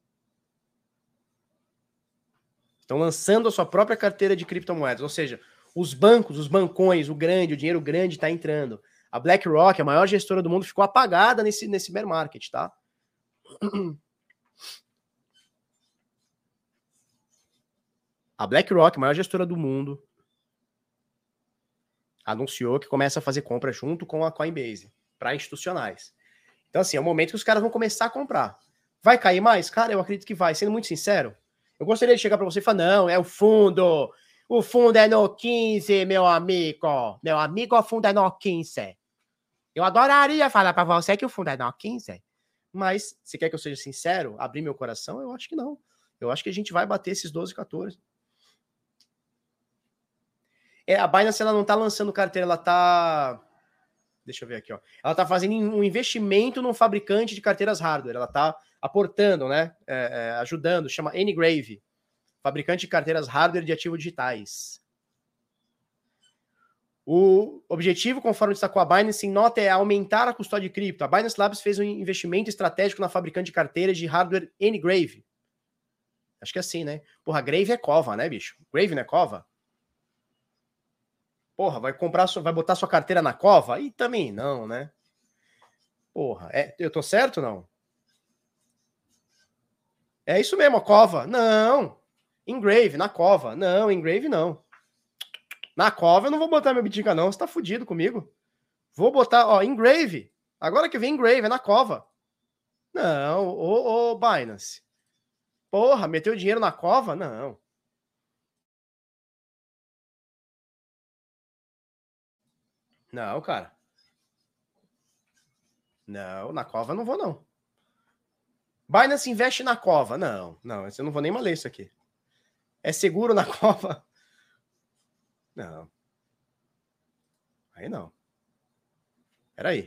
A: Estão lançando a sua própria carteira de criptomoedas. Ou seja, Os bancos, os bancões, o dinheiro grande está entrando. A BlackRock, a maior gestora do mundo, ficou apagada nesse bear market, tá? A BlackRock, a maior gestora do mundo, anunciou que começa a fazer compra junto com a Coinbase para institucionais. Então, assim, é o momento que os caras vão começar a comprar. Vai cair mais? Cara, eu acredito que vai. Sendo muito sincero, eu gostaria de chegar para você e falar, não, é o fundo. O fundo é no 15, meu amigo. Meu amigo, o fundo é no 15. Eu adoraria falar para você que o fundo é no 15. Mas, se quer que eu seja sincero, abrir meu coração, eu acho que não. Eu acho que a gente vai bater esses 12, 14. A Binance, ela não tá lançando carteira, ela tá... Deixa eu ver aqui, ó. Ela tá fazendo um investimento num fabricante de carteiras hardware. Ela tá aportando, né? Ajudando, chama Ngrave. Fabricante de carteiras hardware de ativos digitais. O objetivo, conforme destacou a Binance, em nota, é aumentar a custódia de cripto. A Binance Labs fez um investimento estratégico na fabricante de carteiras de hardware Ngrave. Acho que é assim, né? Porra, Grave é cova, né, bicho? Grave não é cova? Porra, vai botar sua carteira na cova? E também não, né? Porra, eu tô certo ou não? É isso mesmo, a cova. Não. Engrave, na cova. Não, Engrave não. Na cova eu não vou botar meu Bitica não, você tá fudido comigo. Vou botar, ó, Engrave. Agora que vem Engrave, é na cova. Não, ô Binance. Porra, meteu dinheiro na cova? Não. Não, cara. Não, na cova eu não vou, não. Binance investe na cova. Não, eu não vou nem mais ler isso aqui. É seguro na cova? Não. Aí não. Peraí.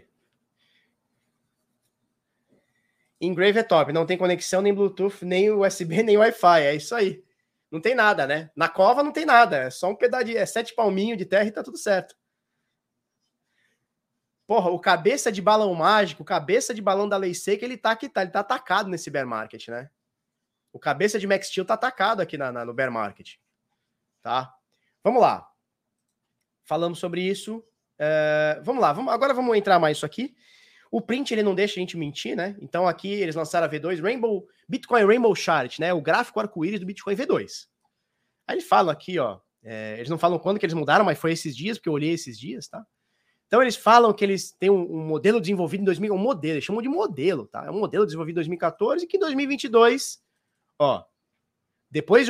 A: Engrave é top. Não tem conexão, nem Bluetooth, nem USB, nem Wi-Fi. É isso aí. Não tem nada, né? Na cova não tem nada. É só um pedaço de... 7 palminhos de terra e tá tudo certo. Porra, o cabeça de balão mágico, o cabeça de balão da lei seca, ele tá aqui, ele tá atacado nesse bear market, né? O cabeça de Max Steel tá atacado aqui no bear market. Tá? Vamos lá. Falamos sobre isso. Vamos lá. Agora vamos entrar mais isso aqui. O print, ele não deixa a gente mentir, né? Então aqui eles lançaram a V2, Bitcoin Rainbow Chart, né? O gráfico arco-íris do Bitcoin V2. Aí eles falam aqui, ó. Eles não falam quando que eles mudaram, mas foi esses dias, porque eu olhei esses dias, tá? Então eles falam que eles têm um modelo desenvolvido em 2000, um modelo, eles chamam de modelo, tá? É um modelo desenvolvido em 2014 e que em 2022, ó, depois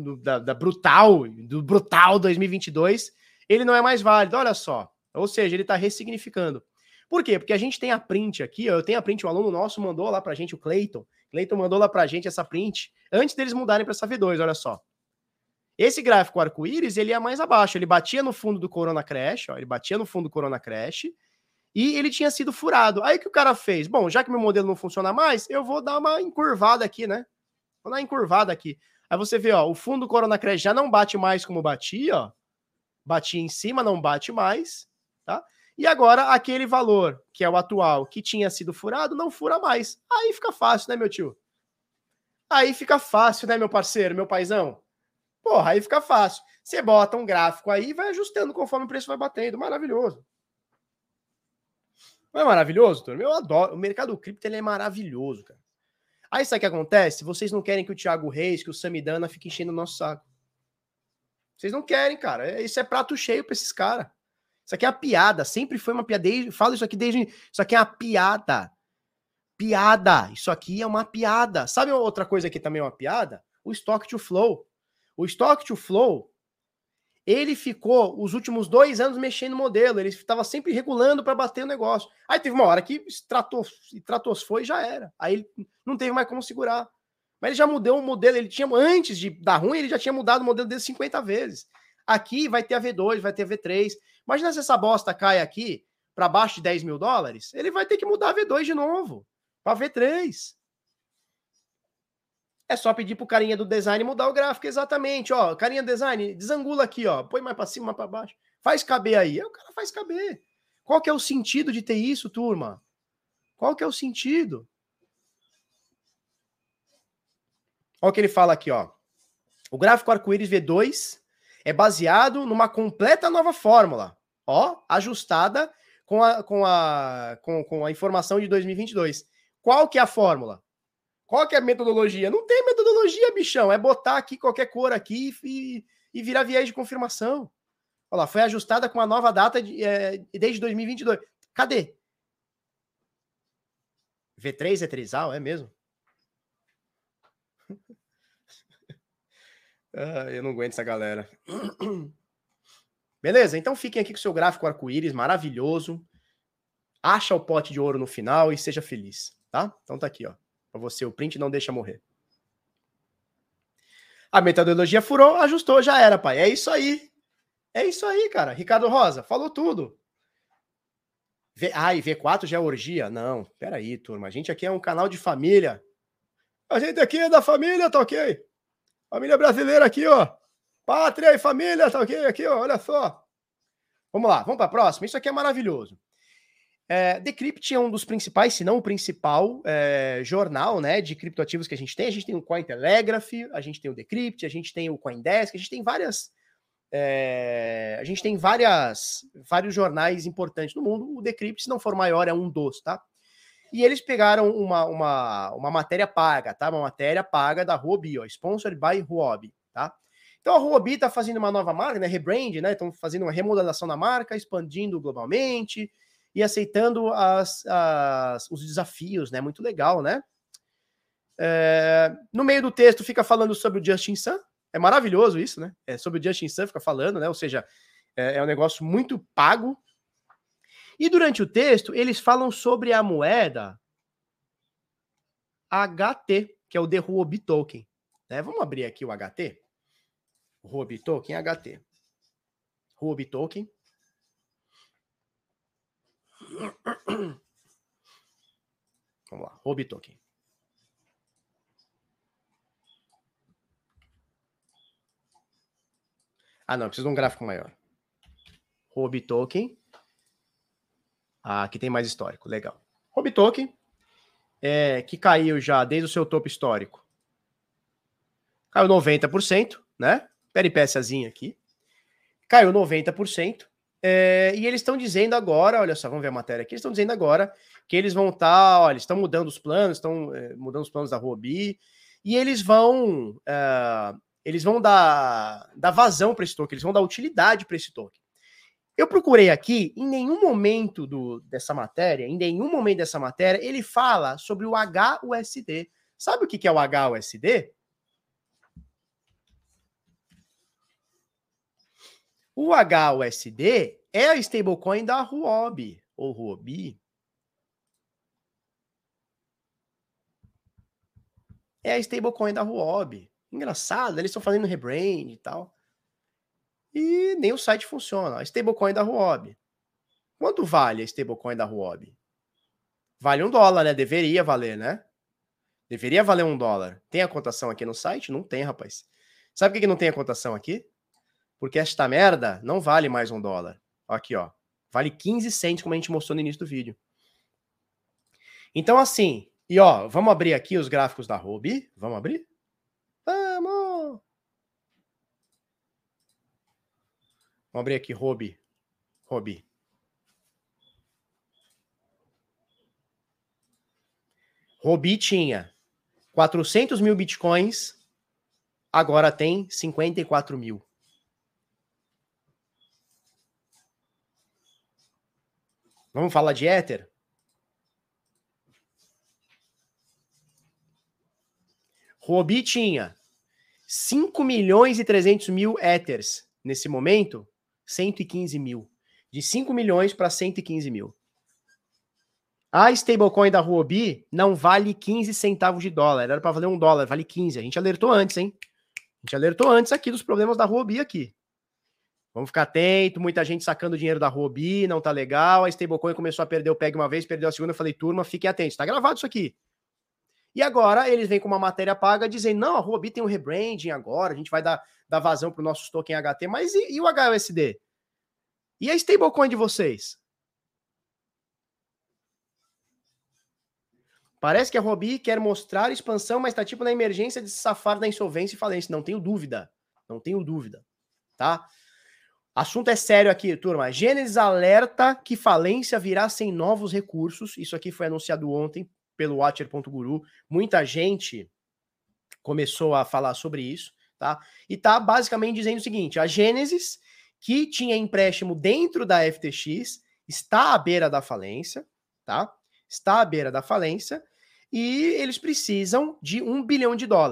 A: do brutal 2022, ele não é mais válido, olha só. Ou seja, ele tá ressignificando. Por quê? Porque a gente tem a print aqui, ó, eu tenho a print, um aluno nosso mandou lá pra gente, o Clayton mandou lá pra gente essa print, antes deles mudarem pra essa V2, olha só. Esse gráfico arco-íris, ele ia mais abaixo, ele batia no fundo do Corona Crash, ó, ele batia no fundo do Corona Crash, e ele tinha sido furado. Aí o que o cara fez? Bom, já que meu modelo não funciona mais, eu vou dar uma encurvada aqui, né? Vou dar uma encurvada aqui. Aí você vê, ó, o fundo do Corona Crash já não bate mais como batia, ó. Batia em cima, não bate mais, tá? E agora, aquele valor, que é o atual, que tinha sido furado, não fura mais. Aí fica fácil, né, meu tio? Aí fica fácil, né, meu parceiro, meu paizão? Porra, aí fica fácil. Você bota um gráfico aí e vai ajustando conforme o preço vai batendo. Maravilhoso. Não é maravilhoso, turma? Eu adoro. O mercado cripto, ele é maravilhoso, cara. Aí sabe o que acontece? Vocês não querem que o Thiago Reis, que o Samidana fique enchendo o nosso saco. Vocês não querem, cara. Isso é prato cheio pra esses caras. Isso aqui é uma piada. Sempre foi uma piada. Falo isso aqui desde... Isso aqui é uma piada. Piada. Isso aqui é uma piada. Sabe outra coisa que também é uma piada? O Stock to Flow. O Stock to Flow, ele ficou os últimos 2 anos mexendo no modelo. Ele estava sempre regulando para bater o negócio. Aí teve uma hora que foi e já era. Aí ele não teve mais como segurar. Mas ele já mudou o modelo. Ele tinha, antes de dar ruim, ele já tinha mudado o modelo dele 50 vezes. Aqui vai ter a V2, vai ter a V3. Imagina se essa bosta cai aqui para baixo de 10 mil dólares. Ele vai ter que mudar a V2 de novo para V3. É só pedir pro carinha do design mudar o gráfico, exatamente, ó, carinha design, desangula aqui, ó, põe mais para cima, mais para baixo, faz caber aí, o cara faz caber. Qual que é o sentido de ter isso, turma? Qual que é o sentido? Olha o que ele fala aqui, ó, o gráfico arco-íris V2 É baseado numa completa nova fórmula, ó, ajustada com a informação de 2022. Qual que é a fórmula? Qual que é a metodologia? Não tem metodologia, bichão. É botar aqui qualquer cor aqui e virar viés de confirmação. Olha lá, foi ajustada com a nova data desde 2022. Cadê? V3 é trisal, é mesmo? Eu não aguento essa galera. Beleza? Então fiquem aqui com o seu gráfico arco-íris maravilhoso. Acha o pote de ouro no final e seja feliz, tá? Então tá aqui, ó. Pra você, o print não deixa morrer. A metodologia furou, ajustou, já era, pai. É isso aí. É isso aí, cara. Ricardo Rosa, falou tudo. E V4 já é orgia? Não, peraí, turma. A gente aqui é um canal de família. A gente aqui é da família, tá ok? Família brasileira aqui, ó. Pátria e família, tá ok? Aqui, ó, olha só. Vamos lá, vamos para a próxima. Isso aqui é maravilhoso. Decrypt é um dos principais, se não o principal, jornal, né, de criptoativos que a gente tem. A gente tem o Cointelegraph, a gente tem o Decrypt, a gente tem o Coindesk, a gente tem várias... vários jornais importantes no mundo. O Decrypt, se não for maior, é um dos, tá? E eles pegaram uma matéria paga, tá? Uma matéria paga da Huobi, ó, sponsored by Huobi, tá? Então a Huobi tá fazendo uma nova marca, né? Rebrand, né? Estão fazendo uma remodelação da marca, expandindo globalmente e aceitando os desafios, né? Muito legal, né? No meio do texto fica falando sobre o Justin Sun. É maravilhoso isso, né? Sobre o Justin Sun fica falando, né? Ou seja, é um negócio muito pago. E durante o texto, eles falam sobre a moeda HT, que é o The Huobi Token. Né? Vamos abrir aqui o HT? O Huobi Token, HT. Huobi Token. Vamos lá, Huobi Token. Ah, não, preciso de um gráfico maior. Huobi Token. Ah, aqui tem mais histórico, legal. Huobi Token, que caiu já desde o seu topo histórico. Caiu 90%, né? Peripéciazinha aqui. Caiu 90%. E eles estão dizendo agora, olha só, vamos ver a matéria aqui, eles estão dizendo agora que eles vão estar, olha, eles estão mudando os planos, estão mudando os planos da Huobi, e eles vão dar vazão para esse token, eles vão dar utilidade para esse token. Eu procurei aqui, em nenhum momento dessa matéria, ele fala sobre o HUSD. Sabe o que é o HUSD? O HUSD é a stablecoin da Huobi, ou Huobi. É a stablecoin da Huobi. Engraçado, eles estão fazendo rebrand e tal. E nem o site funciona. A stablecoin da Huobi. Quanto vale a stablecoin da Huobi? Vale $1, né? Deveria valer, né? Deveria valer $1. Tem a cotação aqui no site? Não tem, rapaz. Sabe por que não tem a cotação aqui? Porque esta merda não vale mais $1. Aqui, ó. Vale 15 cents, como a gente mostrou no início do vídeo. Então, assim... E, ó, vamos abrir aqui os gráficos da Huobi. Vamos abrir? Vamos! Vamos abrir aqui, Huobi. Huobi tinha 400 mil bitcoins, agora tem 54 mil. Vamos falar de Ether? Huobi tinha 5 milhões e 300 mil Ethers. Nesse momento, 115 mil. De 5 milhões para 115 mil. A stablecoin da Huobi não vale 15 centavos de dólar. Era para valer $1, vale 15. A gente alertou antes, hein? A gente alertou antes aqui dos problemas da Huobi aqui. Vamos ficar atento, muita gente sacando dinheiro da Huobi, não tá legal. A stablecoin começou a perder o PEG uma vez, perdeu a segunda. Eu falei, turma, fiquem atentos. Tá gravado isso aqui. E agora eles vêm com uma matéria paga dizendo, não, a Huobi tem um rebranding agora, a gente vai dar vazão para os nossos token HT, mas e o HUSD? E a stablecoin de vocês? Parece que a Huobi quer mostrar expansão, mas tá tipo na emergência de se safar da insolvência e falência. Não tenho dúvida. Não tenho dúvida. tá? Assunto é sério aqui, turma. Gênesis alerta que falência virá sem novos recursos. Isso aqui foi anunciado ontem pelo Watcher.guru. Muita gente começou a falar sobre isso, tá? E tá basicamente dizendo o seguinte: a Gênesis, que tinha empréstimo dentro da FTX, está à beira da falência, tá? Está à beira da falência e eles precisam de $1 bilhão.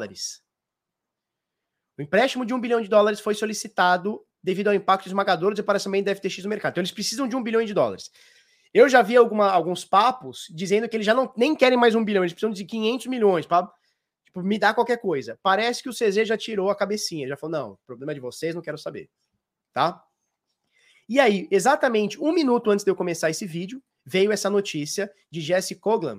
A: O empréstimo de $1 bilhão foi solicitado devido ao impacto esmagador do desaparecimento da FTX no mercado. Então eles precisam de $1 bilhão. Eu já vi alguns papos dizendo que eles já nem querem mais $1 bilhão, eles precisam de 500 milhões para tipo, me dar qualquer coisa. Parece que o CZ já tirou a cabecinha, já falou, não, o problema é de vocês, não quero saber, tá? E aí, exatamente 1 minuto antes de eu começar esse vídeo, veio essa notícia de Jesse Coglan,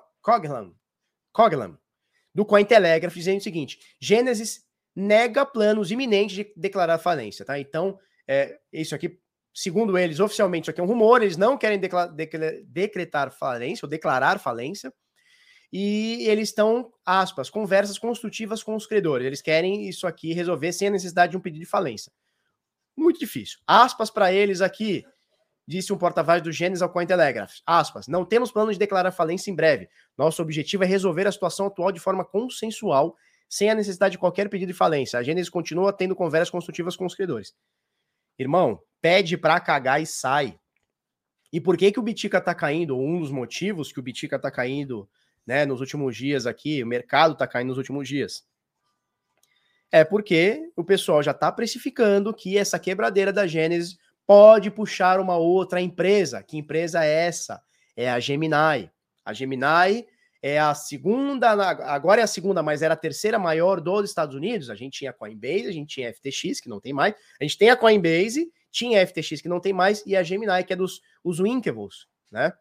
A: do Cointelegraph, dizendo o seguinte: Gênesis nega planos iminentes de declarar falência, tá? Então, isso aqui, segundo eles, oficialmente, isso aqui é um rumor, eles não querem decretar falência, ou declarar falência, e eles estão, aspas, conversas construtivas com os credores, eles querem isso aqui resolver sem a necessidade de um pedido de falência. Muito difícil. Aspas para eles aqui, disse um porta-voz do Gênesis ao Cointelegraph, aspas, não temos plano de declarar falência em breve. Nosso objetivo é resolver a situação atual de forma consensual, sem a necessidade de qualquer pedido de falência. A Gênesis continua tendo conversas construtivas com os credores. Irmão, pede pra cagar e sai. E por que o Bitica tá caindo? Um dos motivos que o Bitica tá caindo, né, nos últimos dias aqui, o mercado tá caindo nos últimos dias, é porque o pessoal já tá precificando que essa quebradeira da Gênesis pode puxar uma outra empresa. Que empresa é essa? É a Gemini. A Gemini é a segunda, agora é a segunda, mas era a terceira maior dos Estados Unidos. A gente tinha a Coinbase, a gente tinha a FTX, que não tem mais. A gente tem a Coinbase, tinha a FTX, que não tem mais, e a Gemini, que é dos Winkables, né?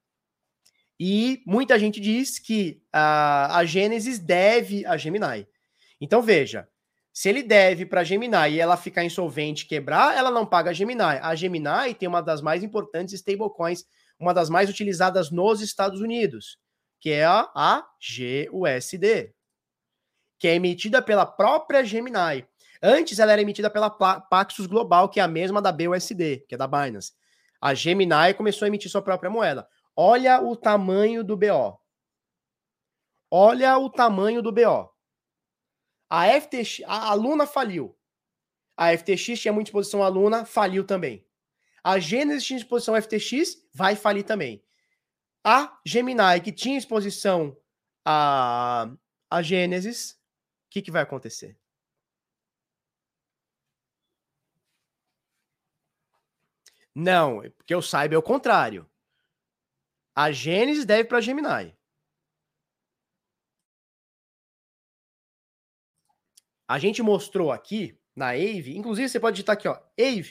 A: E muita gente diz que a Gênesis deve a Gemini. Então, veja, se ele deve para a Gemini e ela ficar insolvente e quebrar, ela não paga a Gemini. A Gemini tem uma das mais importantes stablecoins, uma das mais utilizadas nos Estados Unidos, que é a GUSD, que é emitida pela própria Gemini. Antes ela era emitida pela Paxos Global, que é a mesma da BUSD, que é da Binance. A Gemini começou a emitir sua própria moeda. Olha o tamanho do BO. Olha o tamanho do BO. A FTX, a Luna faliu. A FTX tinha muita exposição à Luna, faliu também. A Gênesis tinha exposição à FTX, vai falir também. A Gemini, que tinha exposição a Gênesis, o que vai acontecer? Não, porque eu saiba é o contrário. A Gênesis deve para a Gemini. A gente mostrou aqui na Aave, inclusive você pode digitar aqui, ó,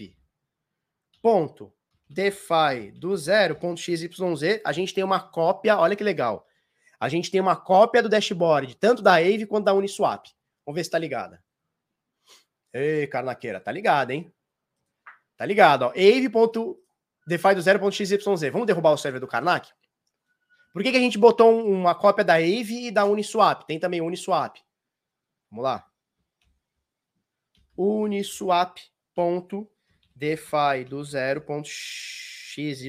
A: Aave.defi do 0.xyz, a gente tem uma cópia, olha que legal. A gente tem uma cópia do dashboard, tanto da Aave quanto da Uniswap. Vamos ver se tá ligada. Ei, carnaqueira, tá ligada, hein? Tá ligado, ó. Aave.defi do 0.xyz. Vamos derrubar o server do Karnak? Por que a gente botou uma cópia da Aave e da Uniswap? Tem também o Uniswap. Vamos lá. Uniswap.defi do 0.xyz.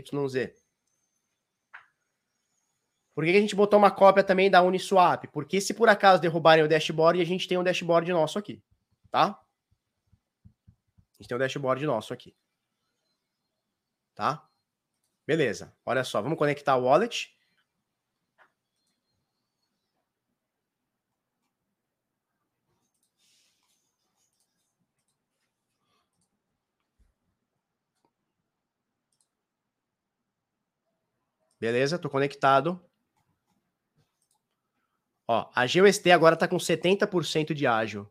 A: Por que a gente botou uma cópia também da Uniswap? Porque se por acaso derrubarem o dashboard, a gente tem um dashboard nosso aqui, tá? A gente tem um dashboard nosso aqui. Tá? Beleza. Olha só, vamos conectar o wallet. Beleza, tô conectado. Ó, a GUSD agora tá com 70% de ágio.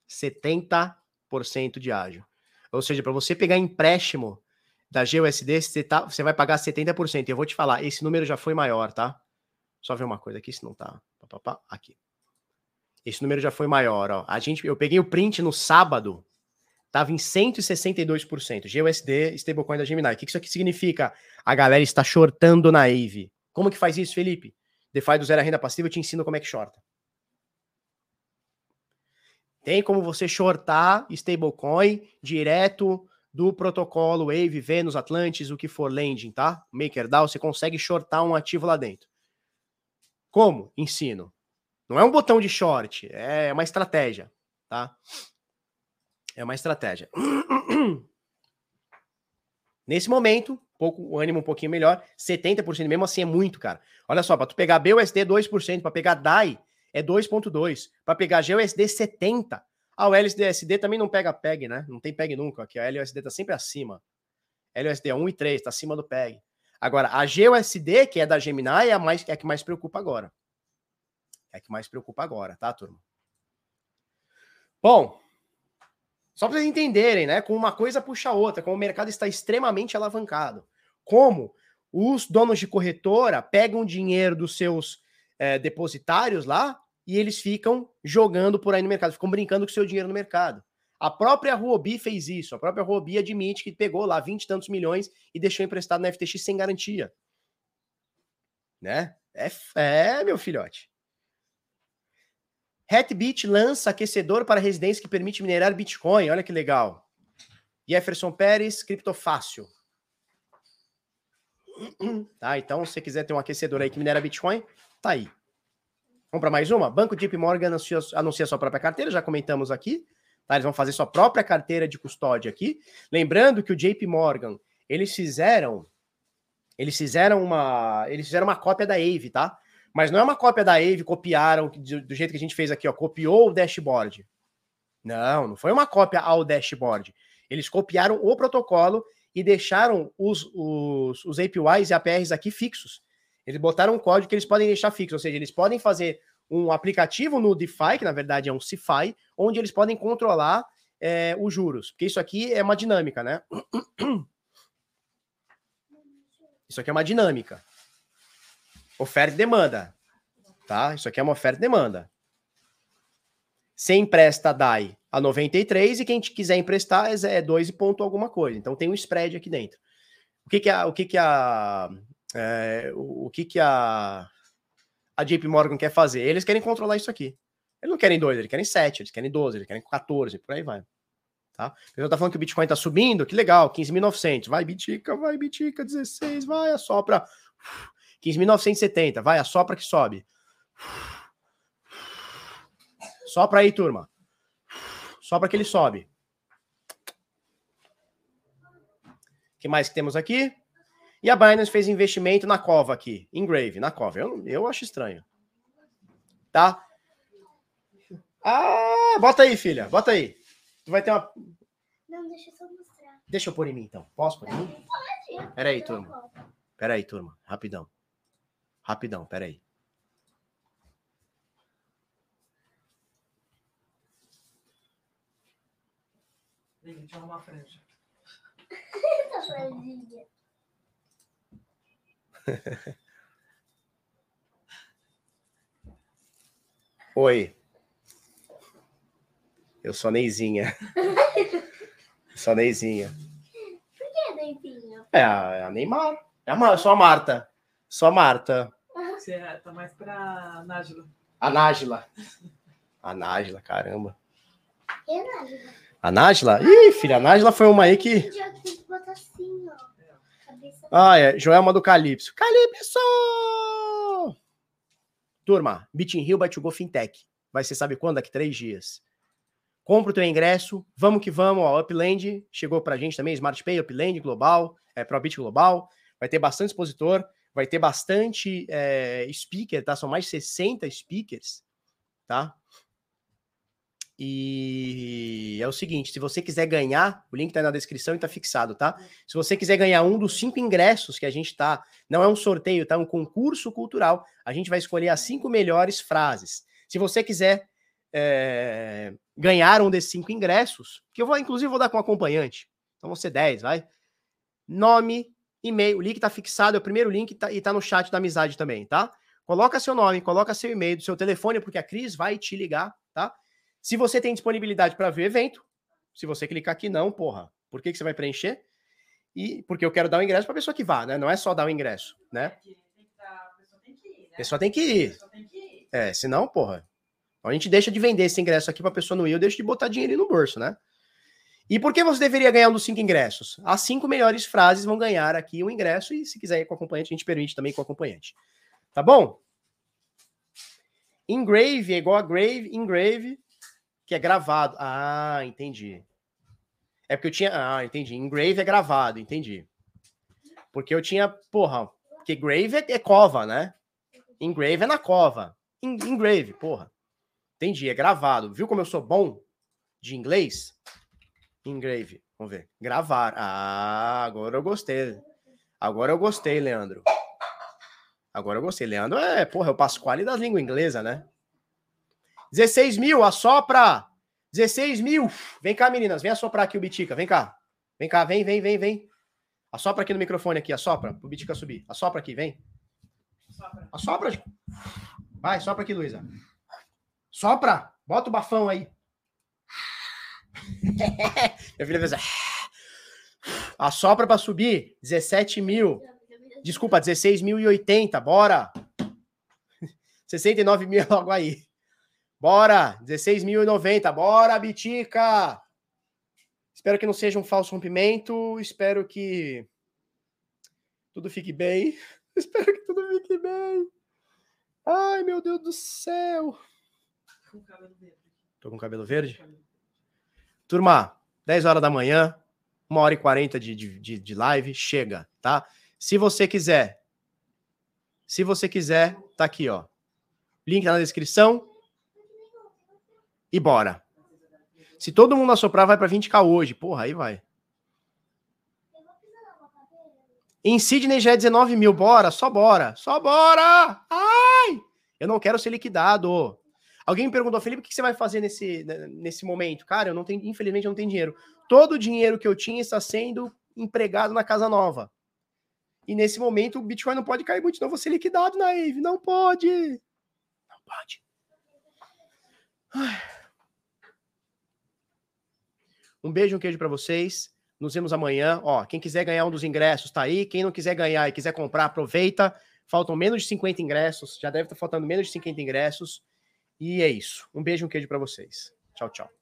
A: 70% de ágio. Ou seja, para você pegar empréstimo da GUSD, você vai pagar 70%. E eu vou te falar, esse número já foi maior, tá? Só ver uma coisa aqui, se não tá. Aqui. Esse número já foi maior, ó. Eu peguei o print no sábado, tava em 162%. GUSD, stablecoin da Gemini. O que isso aqui significa? A galera está shortando na Aave. Como que faz isso, Felipe? DeFi do zero a renda passiva, eu te ensino como é que shorta. Tem como você shortar stablecoin direto do protocolo Wave, Venus, Atlantis, o que for lending, tá? MakerDAO, você consegue shortar um ativo lá dentro. Como? Ensino. Não é um botão de short, é uma estratégia, tá? É uma estratégia. Nesse momento, o ânimo um pouquinho melhor, 70% mesmo assim é muito, cara. Olha só, para tu pegar BUSD 2%, para pegar DAI é 2.2, para pegar GUSD 70. Ah, o LUSD também não pega PEG, né? Não tem PEG nunca, aqui a LUSD tá sempre acima. LUSD é 1,3, tá acima do PEG. Agora, a GUSD, que é da Gemini, é a que mais preocupa agora. É a que mais preocupa agora, tá, turma? Bom, só para vocês entenderem, né? Como uma coisa puxa a outra, como o mercado está extremamente alavancado. Como os donos de corretora pegam dinheiro dos seus depositários lá e eles ficam jogando por aí no mercado, ficam brincando com o seu dinheiro no mercado. A própria Huobi fez isso. A própria Huobi admite que pegou lá 20 e tantos milhões e deixou emprestado na FTX sem garantia. Né? Meu filhote. Hatbit lança aquecedor para residência que permite minerar Bitcoin. Olha que legal. Jefferson Pérez, Criptofácil. Tá, então, se você quiser ter um aquecedor aí que minera Bitcoin, tá aí. Vamos para mais uma? Banco JP Morgan anuncia sua própria carteira, já comentamos aqui. Tá, eles vão fazer sua própria carteira de custódia aqui. Lembrando que o JP Morgan, eles fizeram uma cópia da Aave, tá? Mas não é uma cópia da Aave, copiaram do jeito que a gente fez aqui, ó, copiou o dashboard. Não foi uma cópia ao dashboard. Eles copiaram o protocolo e deixaram os APIs e APRs aqui fixos. Eles botaram um código que eles podem deixar fixo, ou seja, eles podem fazer um aplicativo no DeFi, que na verdade é um CeFi, onde eles podem controlar os juros. Porque isso aqui é uma dinâmica, né? Isso aqui é uma dinâmica. Oferta e demanda. Tá? Isso aqui é uma oferta e demanda. Você empresta DAI a 93 e quem quiser emprestar é 2 e ponto alguma coisa. Então tem um spread aqui dentro. O que a JP Morgan quer fazer? Eles querem controlar isso aqui. Eles não querem 2, eles querem 7, eles querem 12, eles querem 14, por aí vai. Tá? A pessoa tá falando que o Bitcoin tá subindo, que legal, 15.900. Vai, Bitica, 16, vai, assopra. 15.970, vai, assopra que sobe. Sopra aí, turma. Sopra que ele sobe. O que mais que temos aqui? E a Binance fez investimento na Cova aqui. Engrave, na Cova. Eu acho estranho. Tá? Ah, bota aí, filha. Bota aí. Tu vai ter uma...
B: Não, deixa eu só mostrar.
A: Deixa eu pôr em mim, então. Posso pôr em mim? Pera aí, turma. Pera aí, turma. Rapidão. Pera aí.
C: Deixa eu arrumar a franja.
B: Essa franjinha.
A: Oi. Eu sou a Neizinha. Sou a Neizinha.
B: Por que, Neizinha?
A: É a Neymar. Sou a Marta.
C: Você tá mais pra Nájila.
A: A Nájila. A Nájila, caramba.
B: E a Nájila?
A: A Nájila? Ih, filha, a Nájila foi uma aí que...
B: Tem que botar assim, ó. Cabeça.
A: Ah, é. Joelma do Calypso. Calypso! Turma, Bitin Hill by to go Fintech. Vai ser, sabe quando? Daqui 3 dias. Compra o teu ingresso. Vamos que vamos. Ó, Upland chegou pra gente também. Smart Pay, Upland Global, ProBit Global. Vai ter bastante expositor. Vai ter bastante speaker, tá? São mais de 60 speakers, tá? E é o seguinte, se você quiser ganhar, o link tá aí na descrição e tá fixado, tá? Se você quiser ganhar um dos 5 ingressos que a gente tá, não é um sorteio, tá? É um concurso cultural, a gente vai escolher as 5 melhores frases. Se você quiser ganhar um desses 5 ingressos, que eu vou, inclusive, vou dar com um acompanhante, então vão ser 10, vai? Nome, e-mail, o link tá fixado, é o primeiro link e tá no chat da amizade também, tá? Coloca seu nome, coloca seu e-mail, do seu telefone, porque a Cris vai te ligar, tá? Se você tem disponibilidade para ver o evento, se você clicar aqui, não, porra. Por que você vai preencher? E porque eu quero dar o ingresso para a pessoa que vá, né? Não é só dar o ingresso, né?
C: A pessoa tem que ir, né?
A: A pessoa tem que ir. Senão, porra. Então a gente deixa de vender esse ingresso aqui para a pessoa não ir, eu deixo de botar dinheiro no bolso, né? E por que você deveria ganhar um dos 5 ingressos? As 5 melhores frases vão ganhar aqui um ingresso e se quiser ir com o acompanhante, a gente permite também com o acompanhante. Tá bom? Engrave é igual a grave, engrave, que é gravado. Ah, entendi. É porque eu tinha... Ah, entendi. Engrave é gravado, entendi. Porque eu tinha... Porra, porque grave é cova, né? Engrave é na cova. Engrave, porra. Entendi, é gravado. Viu como eu sou bom de inglês? Engrave. Vamos ver. Gravar. Ah, agora eu gostei. Agora eu gostei, Leandro. Agora eu gostei. Leandro porra, é o Pasquale das línguas inglesas, né? 16 mil, assopra! 16 mil! Vem cá, meninas, vem assoprar aqui o Bitica, vem cá. Vem cá, vem. Assopra aqui no microfone aqui, assopra, pro Bitica subir. Assopra aqui, vem. Assopra. Vai, sopra aqui, Luísa. Sopra! Bota o bafão aí. Minha filha fez... Assopra pra subir. 17 mil. Desculpa, 16.080, bora. 69 mil logo aí. Bora, 16.090, bora, Bitica. Espero que não seja um falso rompimento, espero que tudo fique bem. Espero que tudo fique bem. Ai, meu Deus do céu. Tô com cabelo verde? Turma, 10 horas da manhã, 1h40 de live, chega, tá? Se você quiser, tá aqui, ó. Link na descrição. E bora. Se todo mundo assoprar, vai pra 20k hoje. Porra, aí vai. Em Sydney já é 19 mil. Bora, só bora. Só bora! Ai! Eu não quero ser liquidado. Alguém me perguntou, Felipe, o que você vai fazer nesse momento? Cara, infelizmente eu não tenho dinheiro. Todo o dinheiro que eu tinha está sendo empregado na casa nova. E nesse momento o Bitcoin não pode cair muito, senão eu vou ser liquidado na Aave. Não pode. Não pode. Ai. Um beijo, um queijo pra vocês. Nos vemos amanhã. Ó, quem quiser ganhar um dos ingressos tá aí. Quem não quiser ganhar e quiser comprar, aproveita. Faltam menos de 50 ingressos. Já deve estar faltando menos de 50 ingressos. E é isso. Um beijo, um queijo pra vocês. Tchau, tchau.